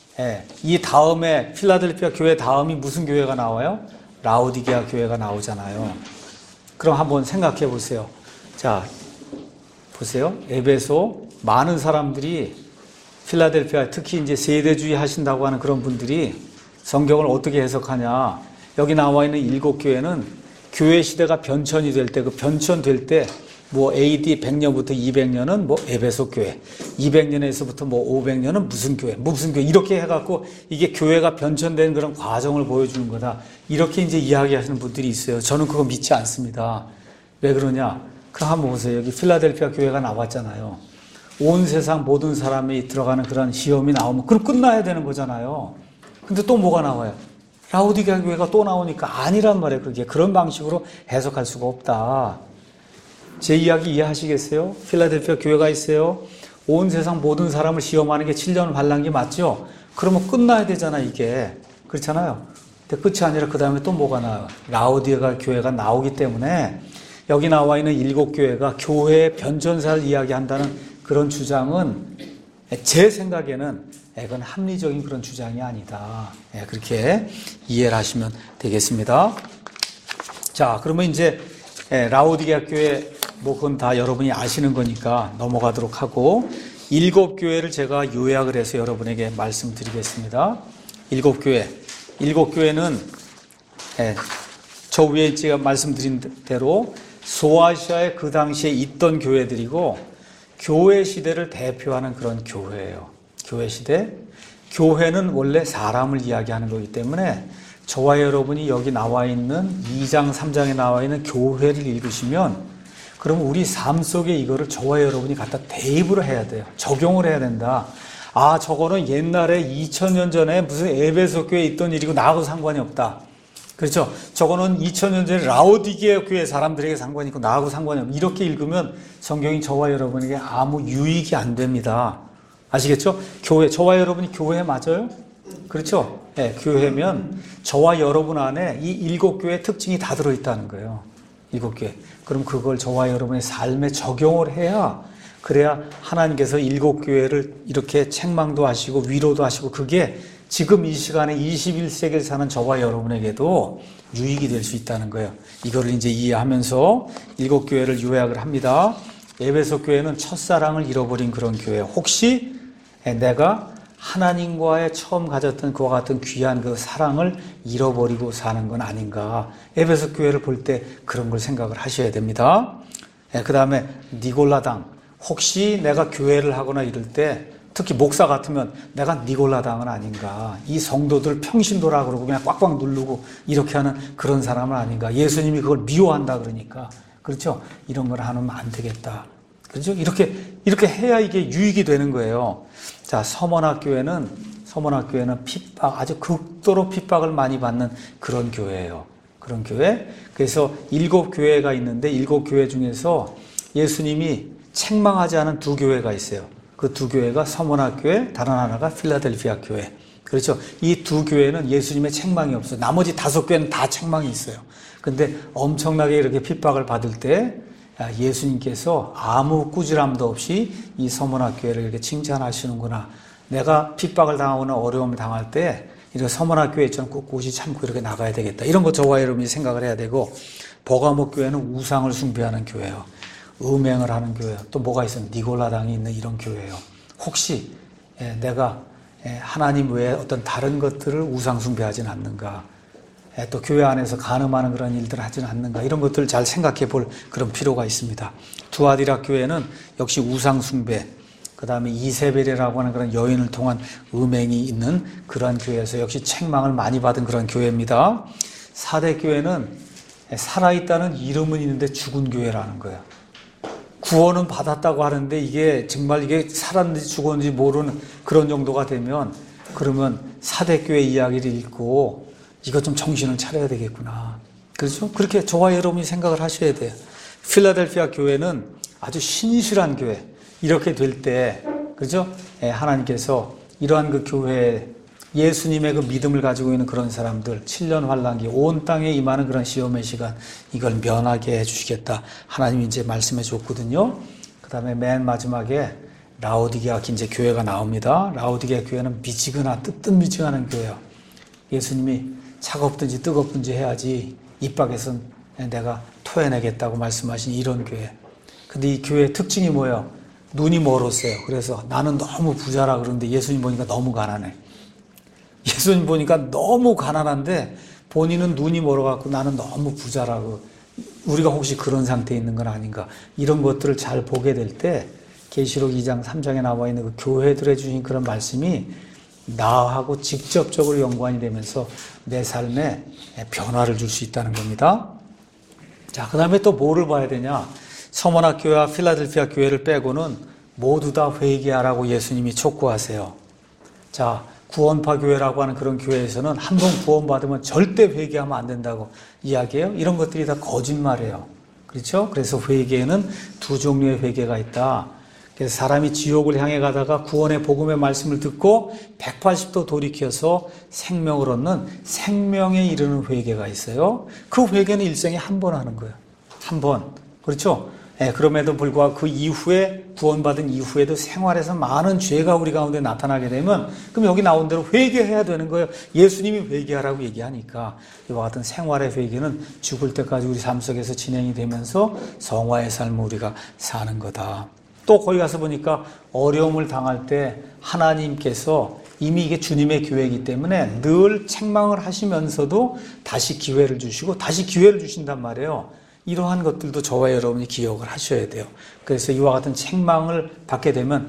이 다음에 필라델피아 교회 다음이 무슨 교회가 나와요? 라오디게아 교회가 나오잖아요. 그럼 한번 생각해 보세요. 자, 보세요. 에베소 많은 사람들이 필라델피아 특히 이제 세대주의 하신다고 하는 그런 분들이 성경을 어떻게 해석하냐. 여기 나와 있는 7교회는 교회 시대가 변천이 될 때, 그 변천될 때, 뭐 AD 100년부터 200년은 뭐 에베소 교회, 200년에서부터 뭐 500년은 무슨 교회, 이렇게 해갖고 이게 교회가 변천된 그런 과정을 보여주는 거다. 이렇게 이제 이야기하시는 분들이 있어요. 저는 그거 믿지 않습니다. 왜 그러냐? 그럼 한번 보세요. 여기 필라델피아 교회가 나왔잖아요. 온 세상 모든 사람이 들어가는 그런 시험이 나오면 그럼 끝나야 되는 거잖아요. 근데 또 뭐가 나와요? 라오디게아 교회가 또 나오니까 아니란 말이에요. 그게 그런 방식으로 해석할 수가 없다. 제 이야기 이해하시겠어요? 필라델피아 교회가 있어요. 온 세상 모든 사람을 시험하는 게 7년 환란기 맞죠? 그러면 끝나야 되잖아 이게. 그렇잖아요. 근데 끝이 아니라 그 다음에 또 뭐가 나와요? 라오디게아 교회가 나오기 때문에 여기 나와 있는 7교회가 교회의 변천사를 이야기한다는 그런 주장은 제 생각에는 그건 합리적인 그런 주장이 아니다. 그렇게 이해를 하시면 되겠습니다. 자, 그러면 이제 라오디게아 교회 뭐 그건 다 여러분이 아시는 거니까 넘어가도록 하고 7교회를 제가 요약을 해서 여러분에게 말씀드리겠습니다. 7교회는 저 위에 제가 말씀드린 대로 소아시아에 그 당시에 있던 교회들이고 교회 시대를 대표하는 그런 교회예요. 교회 시대. 교회는 원래 사람을 이야기하는 거기 때문에 저와 여러분이 여기 나와 있는 2장, 3장에 나와 있는 교회를 읽으시면 그럼 우리 삶 속에 이거를 저와 여러분이 갖다 대입을 해야 돼요. 적용을 해야 된다. 아, 저거는 옛날에 2000년 전에 무슨 에베소 교회에 있던 일이고 나하고 상관이 없다. 그렇죠? 저거는 2000년 전에 라오디게아 교회 사람들에게 상관이 있고 나하고 상관이 없다. 이렇게 읽으면 성경이 저와 여러분에게 아무 유익이 안 됩니다. 아시겠죠? 교회, 저와 여러분이 교회 맞아요? 그렇죠? 네, 교회면 저와 여러분 안에 이 7교회의 특징이 다 들어있다는 거예요. 7교회. 그럼 그걸 저와 여러분의 삶에 적용을 해야 그래야 하나님께서 7교회를 이렇게 책망도 하시고 위로도 하시고 그게 지금 이 시간에 21세기를 사는 저와 여러분에게도 유익이 될 수 있다는 거예요. 이거를 이제 이해하면서 7교회를 요약을 합니다. 에베소 교회는 첫사랑을 잃어버린 그런 교회. 혹시 내가 하나님과의 처음 가졌던 그와 같은 귀한 그 사랑을 잃어버리고 사는 건 아닌가. 에베소 교회를 볼 때 그런 걸 생각을 하셔야 됩니다. 그 다음에 니골라당. 혹시 내가 교회를 하거나 이럴 때 특히 목사 같으면 내가 니골라당은 아닌가. 이 성도들 평신도라 그러고 그냥 꽉꽉 누르고 이렇게 하는 그런 사람은 아닌가. 예수님이 그걸 미워한다 그러니까. 그렇죠? 이런 걸 하면 안 되겠다. 그렇죠? 이렇게 해야 이게 유익이 되는 거예요. 자, 서문학교회는 핍박, 아주 극도로 핍박을 많이 받는 그런 교회예요. 그런 교회. 그래서 7교회가 있는데 7교회 중에서 예수님이 책망하지 않은 2교회가 있어요. 그 2교회가 서문학교회, 다른 하나가 필라델피아 교회. 그렇죠? 이 2교회는 예수님의 책망이 없어요. 나머지 5교회는 다 책망이 있어요. 근데 엄청나게 이렇게 핍박을 받을 때 예수님께서 아무 꾸지람도 없이 이 서문학교회를 이렇게 칭찬하시는구나. 내가 핍박을 당하거나 어려움을 당할 때 이렇게 서문학교회 있잖아. 꿋꿋이 참고 이렇게 나가야 되겠다. 이런 거 저와 여러분이 생각을 해야 되고, 버가모 교회는 우상을 숭배하는 교회예요. 음행을 하는 교회예요. 또 뭐가 있어요? 니골라당이 있는 이런 교회예요. 혹시 내가 하나님 외에 어떤 다른 것들을 우상 숭배하지는 않는가? 또 교회 안에서 간음하는 그런 일들을 하지는 않는가? 이런 것들을 잘 생각해 볼 그런 필요가 있습니다. 두아디라 교회는 역시 우상 숭배, 그 다음에 이세벨이라고 하는 그런 여인을 통한 음행이 있는 그러한 교회에서 역시 책망을 많이 받은 그런 교회입니다. 사대 교회는 살아있다는 이름은 있는데 죽은 교회라는 거예요. 구원은 받았다고 하는데 이게 정말 이게 살았는지 죽었는지 모르는 그런 정도가 되면 그러면 사대교회 이야기를 읽고 이거 좀 정신을 차려야 되겠구나. 그렇죠? 그렇게 저와 여러분이 생각을 하셔야 돼요. 필라델피아 교회는 아주 신실한 교회. 이렇게 될 때, 그렇죠? 하나님께서 이러한 그 교회에 예수님의 그 믿음을 가지고 있는 그런 사람들, 7년 환란기, 온 땅에 임하는 그런 시험의 시간, 이걸 면하게 해주시겠다. 하나님이 이제 말씀해 줬거든요. 그 다음에 맨 마지막에 라오디게아 이제 교회가 나옵니다. 라오디게아 교회는 미지근한, 뜨뜻미지근한 교회예요. 예수님이 차갑든지 뜨겁든지 해야지 입 밖에선 내가 토해내겠다고 말씀하신 이런 교회. 근데 이 교회의 특징이 뭐예요? 눈이 멀었어요. 그래서 나는 너무 부자라 그러는데 예수님 보니까 너무 가난해. 예수님 보니까 너무 가난한데 본인은 눈이 멀어갖고 나는 너무 부자라고. 우리가 혹시 그런 상태에 있는 건 아닌가. 이런 것들을 잘 보게 될 때 계시록 2장 3장에 나와 있는 그 교회들에 주신 그런 말씀이 나하고 직접적으로 연관이 되면서 내 삶에 변화를 줄 수 있다는 겁니다. 자, 그 다음에 또 뭐를 봐야 되냐. 서머나 교회와 필라델피아 교회를 빼고는 모두 다 회개하라고 예수님이 촉구하세요. 자, 구원파 교회라고 하는 그런 교회에서는 한 번 구원받으면 절대 회개하면 안 된다고 이야기해요. 이런 것들이 다 거짓말이에요. 그렇죠? 그래서 회개에는 2종류의 회개가 있다. 그래서 사람이 지옥을 향해 가다가 구원의 복음의 말씀을 듣고 180도 돌이켜서 생명을 얻는 생명에 이르는 회개가 있어요. 그 회개는 일생에 한 번 하는 거예요. 한 번. 그렇죠? 그럼에도 불구하고 그 이후에 구원받은 이후에도 생활에서 많은 죄가 우리 가운데 나타나게 되면 그럼 여기 나온 대로 회개해야 되는 거예요. 예수님이 회개하라고 얘기하니까 이와 같은 생활의 회개는 죽을 때까지 우리 삶 속에서 진행이 되면서 성화의 삶을 우리가 사는 거다. 또 거기 가서 보니까 어려움을 당할 때 하나님께서 이미 이게 주님의 교회이기 때문에 늘 책망을 하시면서도 다시 기회를 주시고 다시 기회를 주신단 말이에요. 이러한 것들도 저와 여러분이 기억을 하셔야 돼요. 그래서 이와 같은 책망을 받게 되면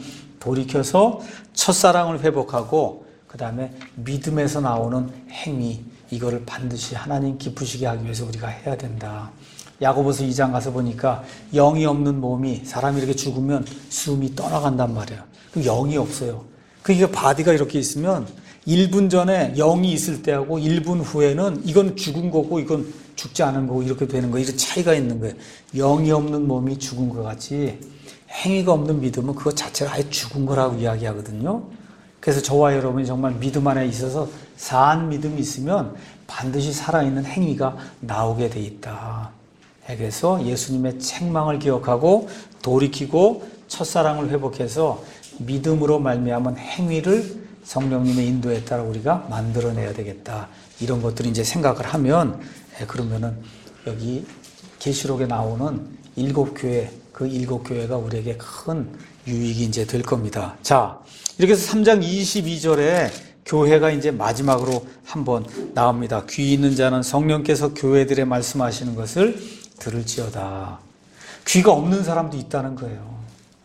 돌이켜서 첫사랑을 회복하고 그 다음에 믿음에서 나오는 행위, 이거를 반드시 하나님 기쁘시게 하기 위해서 우리가 해야 된다. 야고보서 2장 가서 보니까 영이 없는 몸이, 사람이 이렇게 죽으면 숨이 떠나간단 말이에요. 그 영이 없어요. 그러니까 바디가 이렇게 있으면 1분 전에 영이 있을 때하고 1분 후에는 이건 죽은 거고 이건 죽지 않은 거고 이렇게 되는 거예요. 이런 차이가 있는 거예요. 영이 없는 몸이 죽은 것 같이 행위가 없는 믿음은 그것 자체가 아예 죽은 거라고 이야기하거든요. 그래서 저와 여러분이 정말 믿음 안에 있어서 산 믿음이 있으면 반드시 살아있는 행위가 나오게 돼 있다. 그래서 예수님의 책망을 기억하고 돌이키고 첫사랑을 회복해서 믿음으로 말미암은 행위를 성령님의 인도에 따라 우리가 만들어내야 되겠다. 이런 것들을 이제 생각을 하면, 그러면은 여기 계시록에 나오는 7교회, 그 7교회가 우리에게 큰 유익이 이제 될 겁니다. 자, 이렇게 해서 3장 22절에 교회가 이제 마지막으로 한번 나옵니다. 귀 있는 자는 성령께서 교회들에 말씀하시는 것을 들을지어다. 귀가 없는 사람도 있다는 거예요.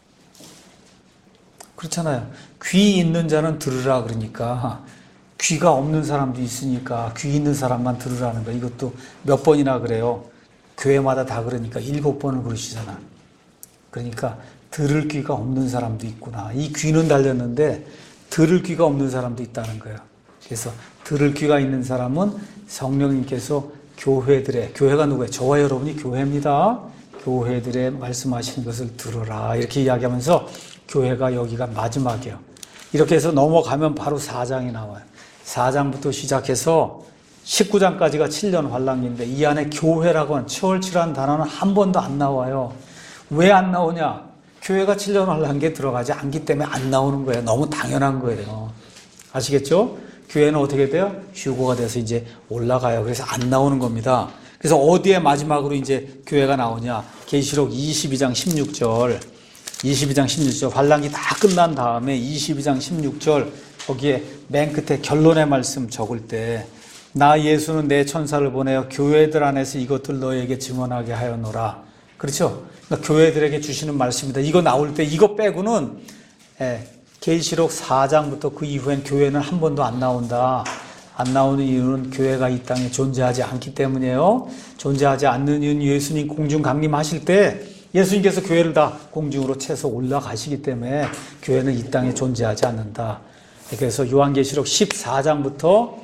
그렇잖아요. 귀 있는 자는 들으라 그러니까 귀가 없는 사람도 있으니까 귀 있는 사람만 들으라는 거예요. 이것도 몇 번이나 그래요. 교회마다 다 그러니까 7번을 그러시잖아. 그러니까 들을 귀가 없는 사람도 있구나. 이 귀는 달렸는데 들을 귀가 없는 사람도 있다는 거예요. 그래서 들을 귀가 있는 사람은 성령님께서 교회들의, 교회가 누구예요? 저와 여러분이 교회입니다. 교회들의 말씀하시는 것을 들어라. 이렇게 이야기하면서 교회가 여기가 마지막이에요. 이렇게 해서 넘어가면 바로 4장이 나와요. 4장부터 시작해서 19장까지가 7년 환란기인데 이 안에 교회라고 하는 처얼치라는 단어는 한 번도 안 나와요. 왜 안 나오냐? 교회가 7년 환란기에 들어가지 않기 때문에 안 나오는 거예요. 너무 당연한 거예요. 아시겠죠? 교회는 어떻게 돼요? 휴거가 돼서 이제 올라가요. 그래서 안 나오는 겁니다. 그래서 어디에 마지막으로 이제 교회가 나오냐? 계시록 22장 16절. 22장 16절 환란기 다 끝난 다음에 22장 16절 거기에 맨 끝에 결론의 말씀 적을 때 나 예수는 내 천사를 보내어 교회들 안에서 이것들 너에게 증언하게 하였노라. 그렇죠? 그러니까 교회들에게 주시는 말씀입니다. 이거 나올 때 이거 빼고는 계시록 4장부터 그 이후엔 교회는 한 번도 안 나온다. 안 나오는 이유는 교회가 이 땅에 존재하지 않기 때문이에요. 존재하지 않는 이유는 예수님 공중 강림하실 때 예수님께서 교회를 다 공중으로 채서 올라가시기 때문에 교회는 이 땅에 존재하지 않는다. 그래서 요한계시록 4장부터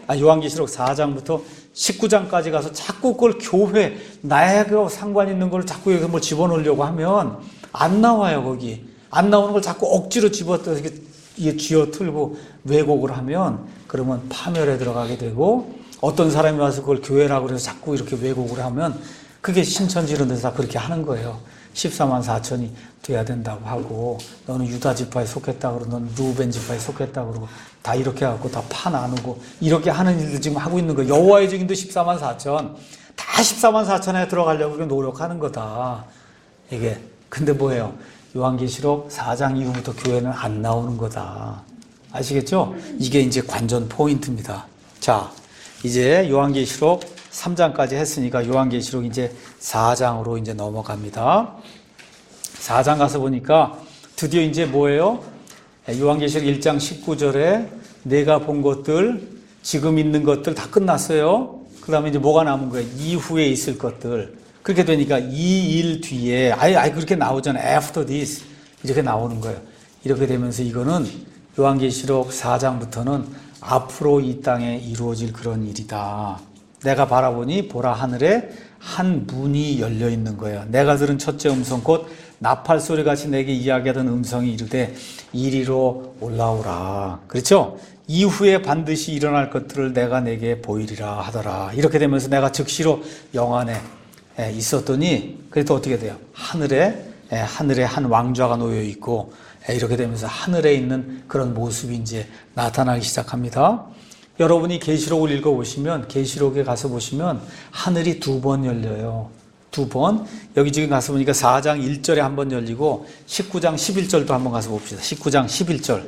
19장까지 가서 자꾸 그걸 교회, 나하고 상관 있는 걸 자꾸 여기서 뭘 집어넣으려고 하면 안 나와요, 거기. 안 나오는 걸 자꾸 억지로 집어넣어서 이게 쥐어틀고 왜곡을 하면 그러면 파멸에 들어가게 되고 어떤 사람이 와서 그걸 교회라고 해서 자꾸 이렇게 왜곡을 하면 그게 신천지 이런 데서 다 그렇게 하는 거예요. 14만 4천이 돼야 된다고 하고 너는 유다 지파에 속했다 그러고 너는 루벤 지파에 속했다 그러고 다 이렇게 해갖고 다 파 나누고 이렇게 하는 일들 지금 하고 있는 거예요. 여호와의 증인도 14만 4천 다 14만 4천에 들어가려고 노력하는 거다. 이게 근데 뭐예요? 요한계시록 4장 이후부터 교회는 안 나오는 거다. 아시겠죠? 이게 이제 관전 포인트입니다. 자, 이제 요한계시록 3장까지 했으니까 요한계시록 이제 4장으로 이제 넘어갑니다. 4장 가서 보니까 드디어 이제 뭐예요? 요한계시록 1장 19절에 내가 본 것들, 지금 있는 것들 다 끝났어요. 그 다음에 이제 뭐가 남은 거예요? 이후에 있을 것들. 그렇게 되니까 이 일 뒤에, 아예 그렇게 나오잖아요. After this. 이렇게 나오는 거예요. 이렇게 되면서 이거는 요한계시록 4장부터는 앞으로 이 땅에 이루어질 그런 일이다. 내가 바라보니 보라 하늘에 한 문이 열려 있는 거예요. 내가 들은 첫째 음성 곧 나팔 소리같이 내게 이야기하던 음성이 이르되 이리로 올라오라. 그렇죠? 이후에 반드시 일어날 것들을 내가 내게 보이리라 하더라. 이렇게 되면서 내가 즉시로 영안에 있었더니 그래도 어떻게 돼요? 하늘에 한 왕좌가 놓여 있고 이렇게 되면서 하늘에 있는 그런 모습이 이제 나타나기 시작합니다. 여러분이 계시록을 읽어보시면 계시록에 가서 보시면 하늘이 2번 열려요. 2번. 여기 지금 가서 보니까 4장 1절에 한 번 열리고 19장 11절도 한번 가서 봅시다. 19장 11절.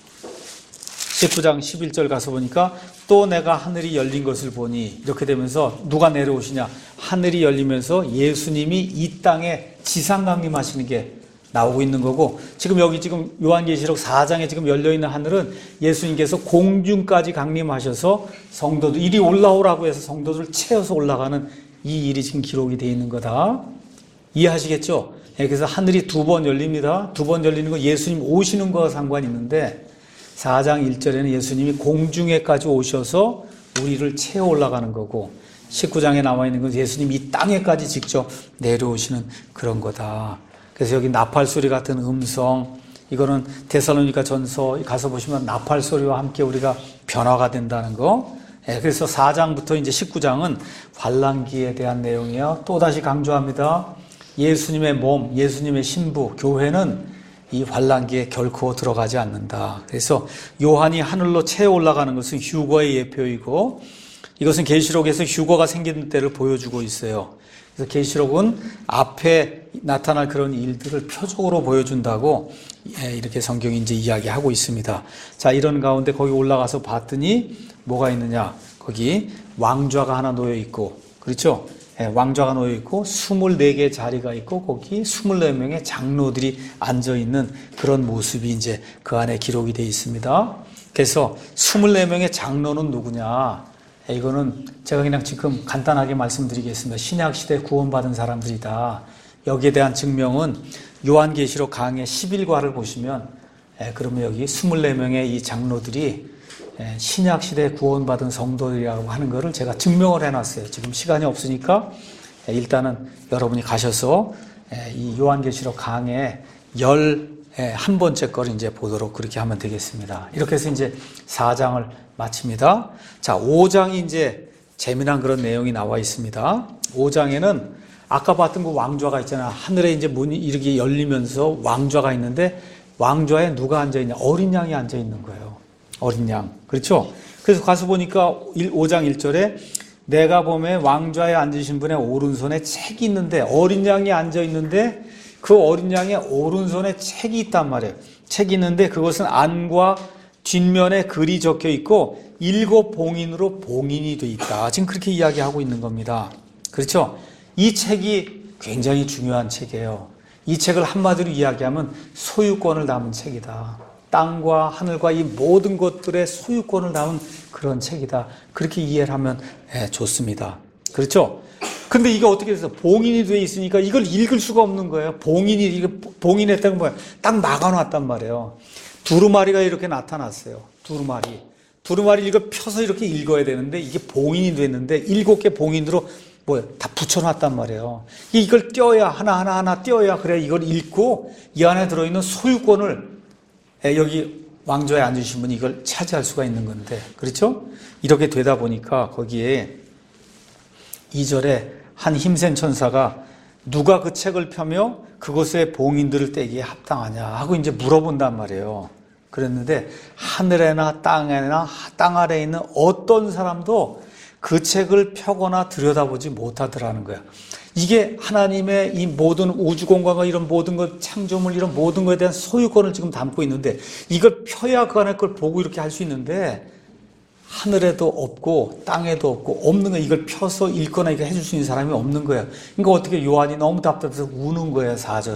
19장 11절 가서 보니까 또 내가 하늘이 열린 것을 보니 이렇게 되면서 누가 내려오시냐? 하늘이 열리면서 예수님이 이 땅에 지상 강림하시는 게 나오고 있는 거고, 지금 여기 지금 요한계시록 4장에 지금 열려있는 하늘은 예수님께서 공중까지 강림하셔서 성도들, 이리 올라오라고 해서 성도들을 채워서 올라가는 이 일이 지금 기록이 되어 있는 거다. 이해하시겠죠? 그래서 하늘이 두 번 열립니다. 두 번 열리는 건 예수님 오시는 거와 상관이 있는데, 4장 1절에는 예수님이 공중에까지 오셔서 우리를 채워 올라가는 거고, 19장에 나와 있는 건 예수님이 이 땅에까지 직접 내려오시는 그런 거다. 그래서 여기 나팔 소리 같은 음성, 이거는 데살로니가 전서 가서 보시면 나팔 소리와 함께 우리가 변화가 된다는 거. 그래서 4장부터 이제 19장은 환란기에 대한 내용이에요. 또다시 강조합니다. 예수님의 몸, 예수님의 신부, 교회는 이 환란기에 결코 들어가지 않는다. 그래서 요한이 하늘로 채워 올라가는 것은 휴거의 예표이고, 이것은 계시록에서 휴거가 생기는 때를 보여주고 있어요. 그래서 계시록은 앞에 나타날 그런 일들을 표적으로 보여준다고 이렇게 성경이 이제 이야기하고 있습니다. 자, 이런 가운데 거기 올라가서 봤더니 뭐가 있느냐? 거기 왕좌가 하나 놓여 있고, 그렇죠? 왕좌가 놓여 있고 24개의 자리가 있고 거기 24명의 장로들이 앉아 있는 그런 모습이 이제 그 안에 기록이 되어 있습니다. 그래서 24명의 장로는 누구냐? 이거는 제가 그냥 지금 간단하게 말씀드리겠습니다. 신약 시대 구원받은 사람들이다. 여기에 대한 증명은 요한계시록 강의 11과를 보시면, 그러면 여기 24명의 이 장로들이 신약 시대 구원받은 성도들이라고 하는 것을 제가 증명을 해놨어요. 지금 시간이 없으니까 일단은 여러분이 가셔서 이 요한계시록 강의 11번째 거를 이제 보도록 그렇게 하면 되겠습니다. 이렇게 해서 이제 4장을 마칩니다. 자, 5장이 이제 재미난 그런 내용이 나와 있습니다. 5장에는 아까 봤던 그 왕좌가 있잖아요. 하늘에 이제 문이 이렇게 열리면서 왕좌가 있는데 왕좌에 누가 앉아 있냐? 어린 양이 앉아 있는 거예요. 어린 양. 그렇죠? 그래서 가서 보니까 5장 1절에 내가 보매 왕좌에 앉으신 분의 오른손에 책이 있는데, 어린 양이 앉아 있는데 그 어린 양의 오른손에 책이 있단 말이에요. 책이 있는데 그것은 안과 뒷면에 글이 적혀 있고 7 봉인으로 봉인이 돼 있다. 지금 그렇게 이야기하고 있는 겁니다. 그렇죠? 이 책이 굉장히 중요한 책이에요. 이 책을 한마디로 이야기하면 소유권을 담은 책이다. 땅과 하늘과 이 모든 것들의 소유권을 담은 그런 책이다. 그렇게 이해를 하면 좋습니다. 그렇죠? 근데 이게 어떻게 돼서 봉인이 돼 있으니까 이걸 읽을 수가 없는 거예요. 봉인했다는 건 뭐예요? 딱 막아놨단 말이에요. 두루마리가 이렇게 나타났어요. 두루마리 이거 펴서 이렇게 읽어야 되는데 이게 봉인이 됐는데 7개 봉인으로 다 붙여놨단 말이에요. 이걸 떼어야 하나 떼어야 그래야 이걸 읽고 이 안에 들어있는 소유권을 여기 왕좌에 앉으신 분이 이걸 차지할 수가 있는 건데, 그렇죠? 이렇게 되다 보니까 거기에 2절에 한 힘센 천사가 누가 그 책을 펴며 그것의 봉인들을 떼기에 합당하냐 하고 이제 물어본단 말이에요. 그랬는데 하늘에나 땅 아래에 있는 어떤 사람도 그 책을 펴거나 들여다보지 못하더라는 거야. 이게 하나님의 이 모든 우주 공간과 이런 모든 것, 창조물 이런 모든 것에 대한 소유권을 지금 담고 있는데 이걸 펴야 그 안에 걸 보고 이렇게 할 수 있는데 하늘에도 없고 땅에도 없고 없는 거, 이걸 펴서 읽거나 이렇게 해줄 수 있는 사람이 없는 거예요. 그러니까 어떻게 요한이 너무 답답해서 우는 거예요.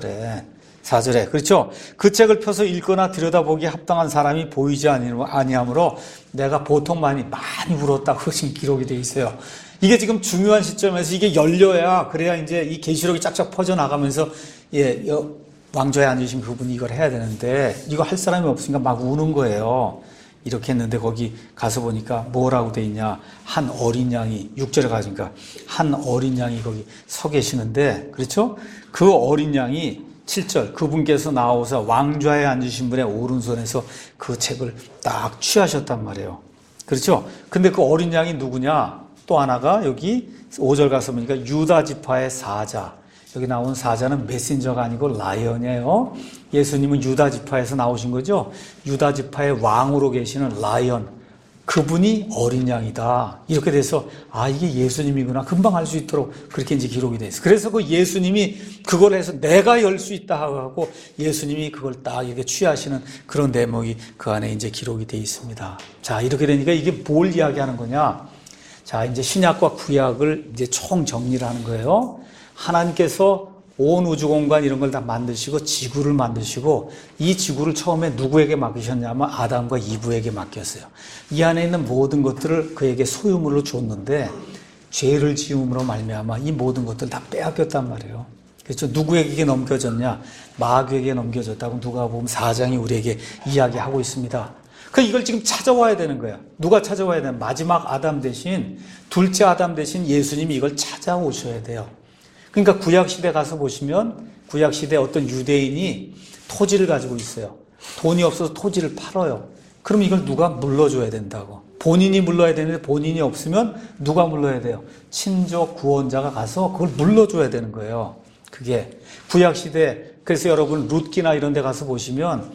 4절에. 그렇죠? 그 책을 펴서 읽거나 들여다보기에 합당한 사람이 보이지 아니하므로 내가 보통 많이 울었다고 지금 기록이 되어 있어요. 이게 지금 중요한 시점에서 이게 열려야, 그래야 이제 이 계시록이 쫙쫙 퍼져나가면서 왕좌에 앉으신 그분이 이걸 해야 되는데 이거 할 사람이 없으니까 막 우는 거예요. 이렇게 했는데 거기 가서 보니까 뭐라고 돼 있냐? 한 어린 양이, 6절에 가니까 한 어린 양이 거기 서 계시는데, 그렇죠? 그 어린 양이 7절, 그분께서 나오사 왕좌에 앉으신 분의 오른손에서 그 책을 딱 취하셨단 말이에요. 그렇죠? 근데 그 어린 양이 누구냐? 또 하나가 여기 5절 가서 보니까 유다 지파의 사자. 여기 나온 사자는 메신저가 아니고 라이언이에요. 예수님은 유다 지파에서 나오신 거죠. 유다 지파의 왕으로 계시는 라이언, 그분이 어린 양이다. 이렇게 돼서 이게 예수님이구나 금방 알 수 있도록 그렇게 이제 기록이 돼 있어요. 그래서 그 예수님이 그걸 해서 내가 열 수 있다 하고 예수님이 그걸 딱 이렇게 취하시는 그런 대목이 그 안에 이제 기록이 돼 있습니다. 자, 이렇게 되니까 이게 뭘 이야기하는 거냐? 자, 이제 신약과 구약을 이제 총 정리를 하는 거예요. 하나님께서 온 우주 공간 이런 걸 다 만드시고 지구를 만드시고 이 지구를 처음에 누구에게 맡기셨냐면 아담과 이브에게 맡겼어요. 이 안에 있는 모든 것들을 그에게 소유물로 줬는데 죄를 지음으로 말미암아 이 모든 것들 다 빼앗겼단 말이에요. 그렇죠? 누구에게 넘겨졌냐? 마귀에게 넘겨졌다고 누가복음 4장이 우리에게 이야기하고 있습니다. 이걸 지금 찾아와야 되는 거야. 누가 찾아와야 되는? 마지막 아담 대신, 둘째 아담 대신 예수님이 이걸 찾아오셔야 돼요. 그러니까 구약시대 가서 보시면 구약시대 어떤 유대인이 토지를 가지고 있어요. 돈이 없어서 토지를 팔아요. 그럼 이걸 누가 물러줘야 된다고. 본인이 물러야 되는데 본인이 없으면 누가 물러야 돼요? 친족 구원자가 가서 그걸 물러줘야 되는 거예요. 그게 구약시대, 그래서 여러분 룻기나 이런 데 가서 보시면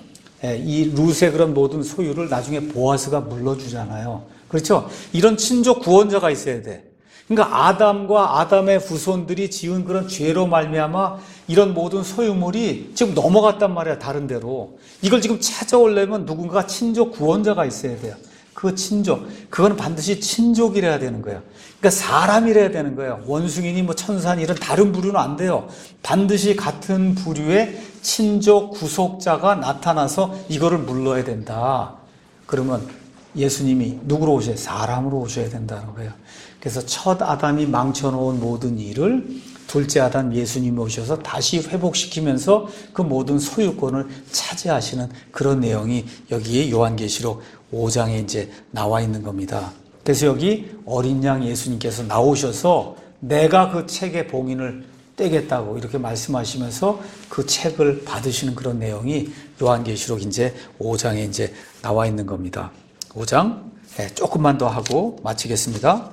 이 룻의 그런 모든 소유를 나중에 보아스가 물러주잖아요. 그렇죠? 이런 친족 구원자가 있어야 돼. 그러니까 아담과 아담의 후손들이 지은 그런 죄로 말미암아 이런 모든 소유물이 지금 넘어갔단 말이야, 다른 데로. 이걸 지금 찾아오려면 누군가 친족 구원자가 있어야 돼요. 그 친족, 그건 반드시 친족이라야 되는 거예요. 그러니까 사람이라야 되는 거예요. 원숭이니 뭐 천사니 이런 다른 부류는 안 돼요. 반드시 같은 부류의 친족 구속자가 나타나서 이거를 물러야 된다. 그러면 예수님이 누구로 오셔야? 사람으로 오셔야 된다는 거예요. 그래서 첫 아담이 망쳐놓은 모든 일을 둘째 아담 예수님이 오셔서 다시 회복시키면서 그 모든 소유권을 차지하시는 그런 내용이 여기에 요한계시록 5장에 이제 나와 있는 겁니다. 그래서 여기 어린 양 예수님께서 나오셔서 내가 그 책의 봉인을 떼겠다고 이렇게 말씀하시면서 그 책을 받으시는 그런 내용이 요한계시록 이제 5장에 이제 나와 있는 겁니다. 5장 조금만 더 하고 마치겠습니다.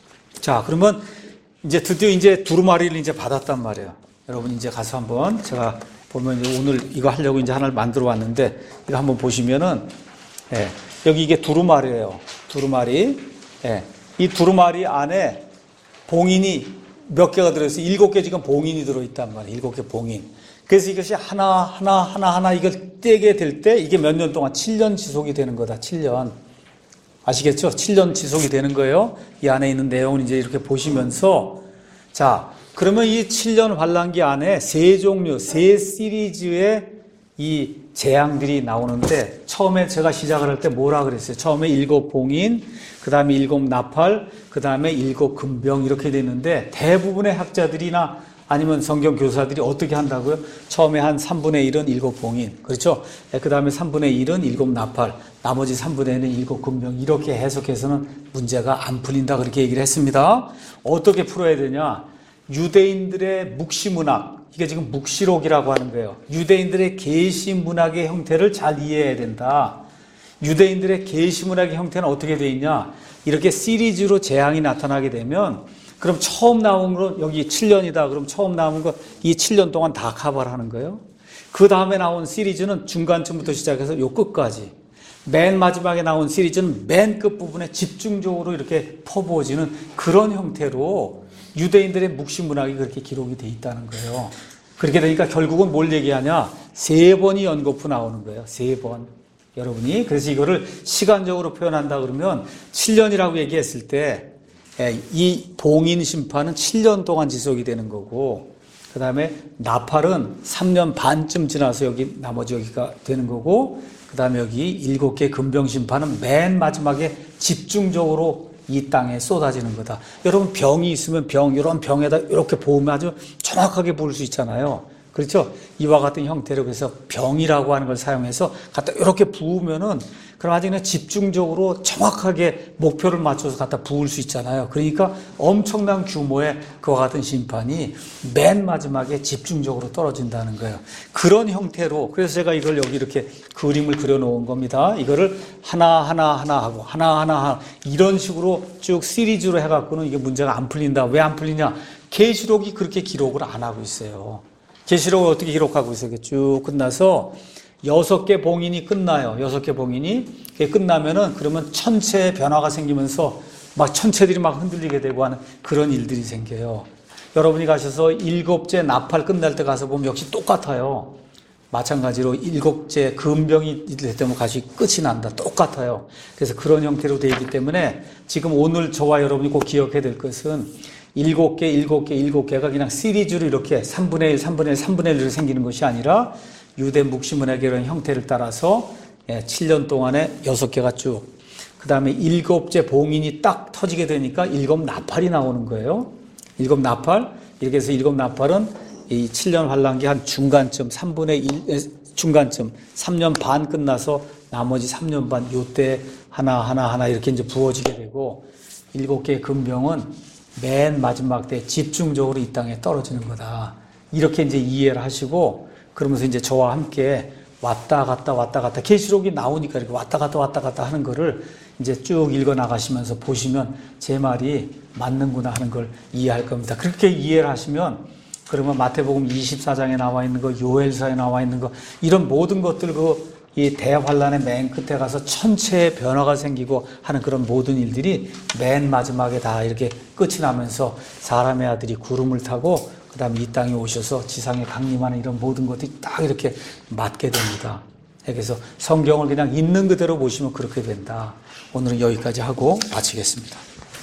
자, 그러면 이제 드디어 이제 두루마리를 이제 받았단 말이에요. 여러분 이제 가서 한번 제가 보면 오늘 이거 하려고 이제 하나를 만들어 왔는데 이거 한번 보시면은 여기 이게 두루마리예요. 두루마리. 이 두루마리 안에 봉인이 몇 개가 들어있어요? 7개 지금 봉인이 들어있단 말이에요. 7개 봉인. 그래서 이것이 하나 이걸 떼게 될 때 이게 몇 년 동안 7년 지속이 되는 거다. 7년. 아시겠죠? 7년 지속이 되는 거예요. 이 안에 있는 내용을 이제 이렇게 보시면서 자, 그러면 이 7년 환란기 안에 세 종류, 세 시리즈의 이 재앙들이 나오는데 처음에 제가 시작을 할 때 뭐라 그랬어요? 처음에 7 봉인, 그 다음에 7 나팔, 그 다음에 7 금병 이렇게 돼 있는데 대부분의 학자들이나 아니면 성경 교사들이 어떻게 한다고요? 처음에 한 3분의 1은 7 봉인, 그렇죠? 그 다음에 3분의 1은 7 나팔, 나머지 3분의 1은 7 금병 이렇게 해석해서는 문제가 안 풀린다 그렇게 얘기를 했습니다. 어떻게 풀어야 되냐? 유대인들의 묵시문학, 이게 지금 묵시록이라고 하는 거예요. 유대인들의 계시문학의 형태를 잘 이해해야 된다. 유대인들의 계시문학의 형태는 어떻게 되어 있냐? 이렇게 시리즈로 재앙이 나타나게 되면 그럼 처음 나온 거 여기 7년이다. 그럼 처음 나온 거 이 7년 동안 다 커버를 하는 거예요. 그 다음에 나온 시리즈는 중간쯤부터 시작해서 요 끝까지. 맨 마지막에 나온 시리즈는 맨 끝부분에 집중적으로 이렇게 퍼부어지는 그런 형태로 유대인들의 묵시문학이 그렇게 기록이 돼 있다는 거예요. 그렇게 되니까 결국은 뭘 얘기하냐? 3번이 연거푸 나오는 거예요. 3번. 여러분이. 그래서 이거를 시간적으로 표현한다 그러면 7년이라고 얘기했을 때 이 봉인 심판은 7년 동안 지속이 되는 거고 그 다음에 나팔은 3년 반쯤 지나서 여기 나머지 여기가 되는 거고 그 다음에 여기 7개 금병 심판은 맨 마지막에 집중적으로 이 땅에 쏟아지는 거다. 여러분 병이 있으면 이런 병에다 이렇게 부으면 아주 정확하게 부을 수 있잖아요. 그렇죠? 이와 같은 형태로 해서 병이라고 하는 걸 사용해서 갖다 이렇게 부으면은 그럼 아주 그냥 집중적으로 정확하게 목표를 맞춰서 갖다 부을 수 있잖아요. 그러니까 엄청난 규모의 그와 같은 심판이 맨 마지막에 집중적으로 떨어진다는 거예요. 그런 형태로 그래서 제가 이걸 여기 이렇게 그림을 그려놓은 겁니다. 이거를 하나하나 하고 하나하나 이런 식으로 쭉 시리즈로 해갖고는 이게 문제가 안 풀린다. 왜 안 풀리냐? 계시록이 그렇게 기록을 안 하고 있어요. 계시록을 어떻게 기록하고 있어요? 쭉 끝나서 6개 봉인이 끝나요. 6개 봉인이 끝나면은 그러면 천체의 변화가 생기면서 막 천체들이 막 흔들리게 되고 하는 그런 일들이 생겨요. 여러분이 가셔서 7째 나팔 끝날 때 가서 보면 역시 똑같아요. 마찬가지로 7째 금병이 되면 다시 끝이 난다. 똑같아요. 그래서 그런 형태로 되어 있기 때문에 지금 오늘 저와 여러분이 꼭 기억해야 될 것은 7개, 7개, 7개가 그냥 시리즈로 이렇게 3분의 1, 3분의 1, 3분의 1로 생기는 것이 아니라 유대 묵시문학의 그런 형태를 따라서 7년 동안에 6개가 쭉. 그 다음에 7째 봉인이 딱 터지게 되니까 7나팔이 나오는 거예요. 7나팔. 이렇게 해서 7나팔은 이 7년 환란기 한 중간쯤, 3분의 1, 중간쯤, 3년 반 끝나서 나머지 3년 반, 요때 하나 이렇게 이제 부어지게 되고, 7개의 금병은 맨 마지막 때 집중적으로 이 땅에 떨어지는 거다. 이렇게 이제 이해를 하시고, 그러면서 이제 저와 함께 왔다 갔다 계시록이 나오니까 이렇게 왔다 갔다 하는 거를 이제 쭉 읽어 나가시면서 보시면 제 말이 맞는구나 하는 걸 이해할 겁니다. 그렇게 이해를 하시면 그러면 마태복음 24장에 나와 있는 거, 요엘서에 나와 있는 거, 이런 모든 것들 이 대환란의 맨 끝에 가서 천체의 변화가 생기고 하는 그런 모든 일들이 맨 마지막에 다 이렇게 끝이 나면서 사람의 아들이 구름을 타고 그 다음에 이 땅에 오셔서 지상에 강림하는 이런 모든 것들이 딱 이렇게 맞게 됩니다. 그래서 성경을 그냥 있는 그대로 보시면 그렇게 된다. 오늘은 여기까지 하고 마치겠습니다.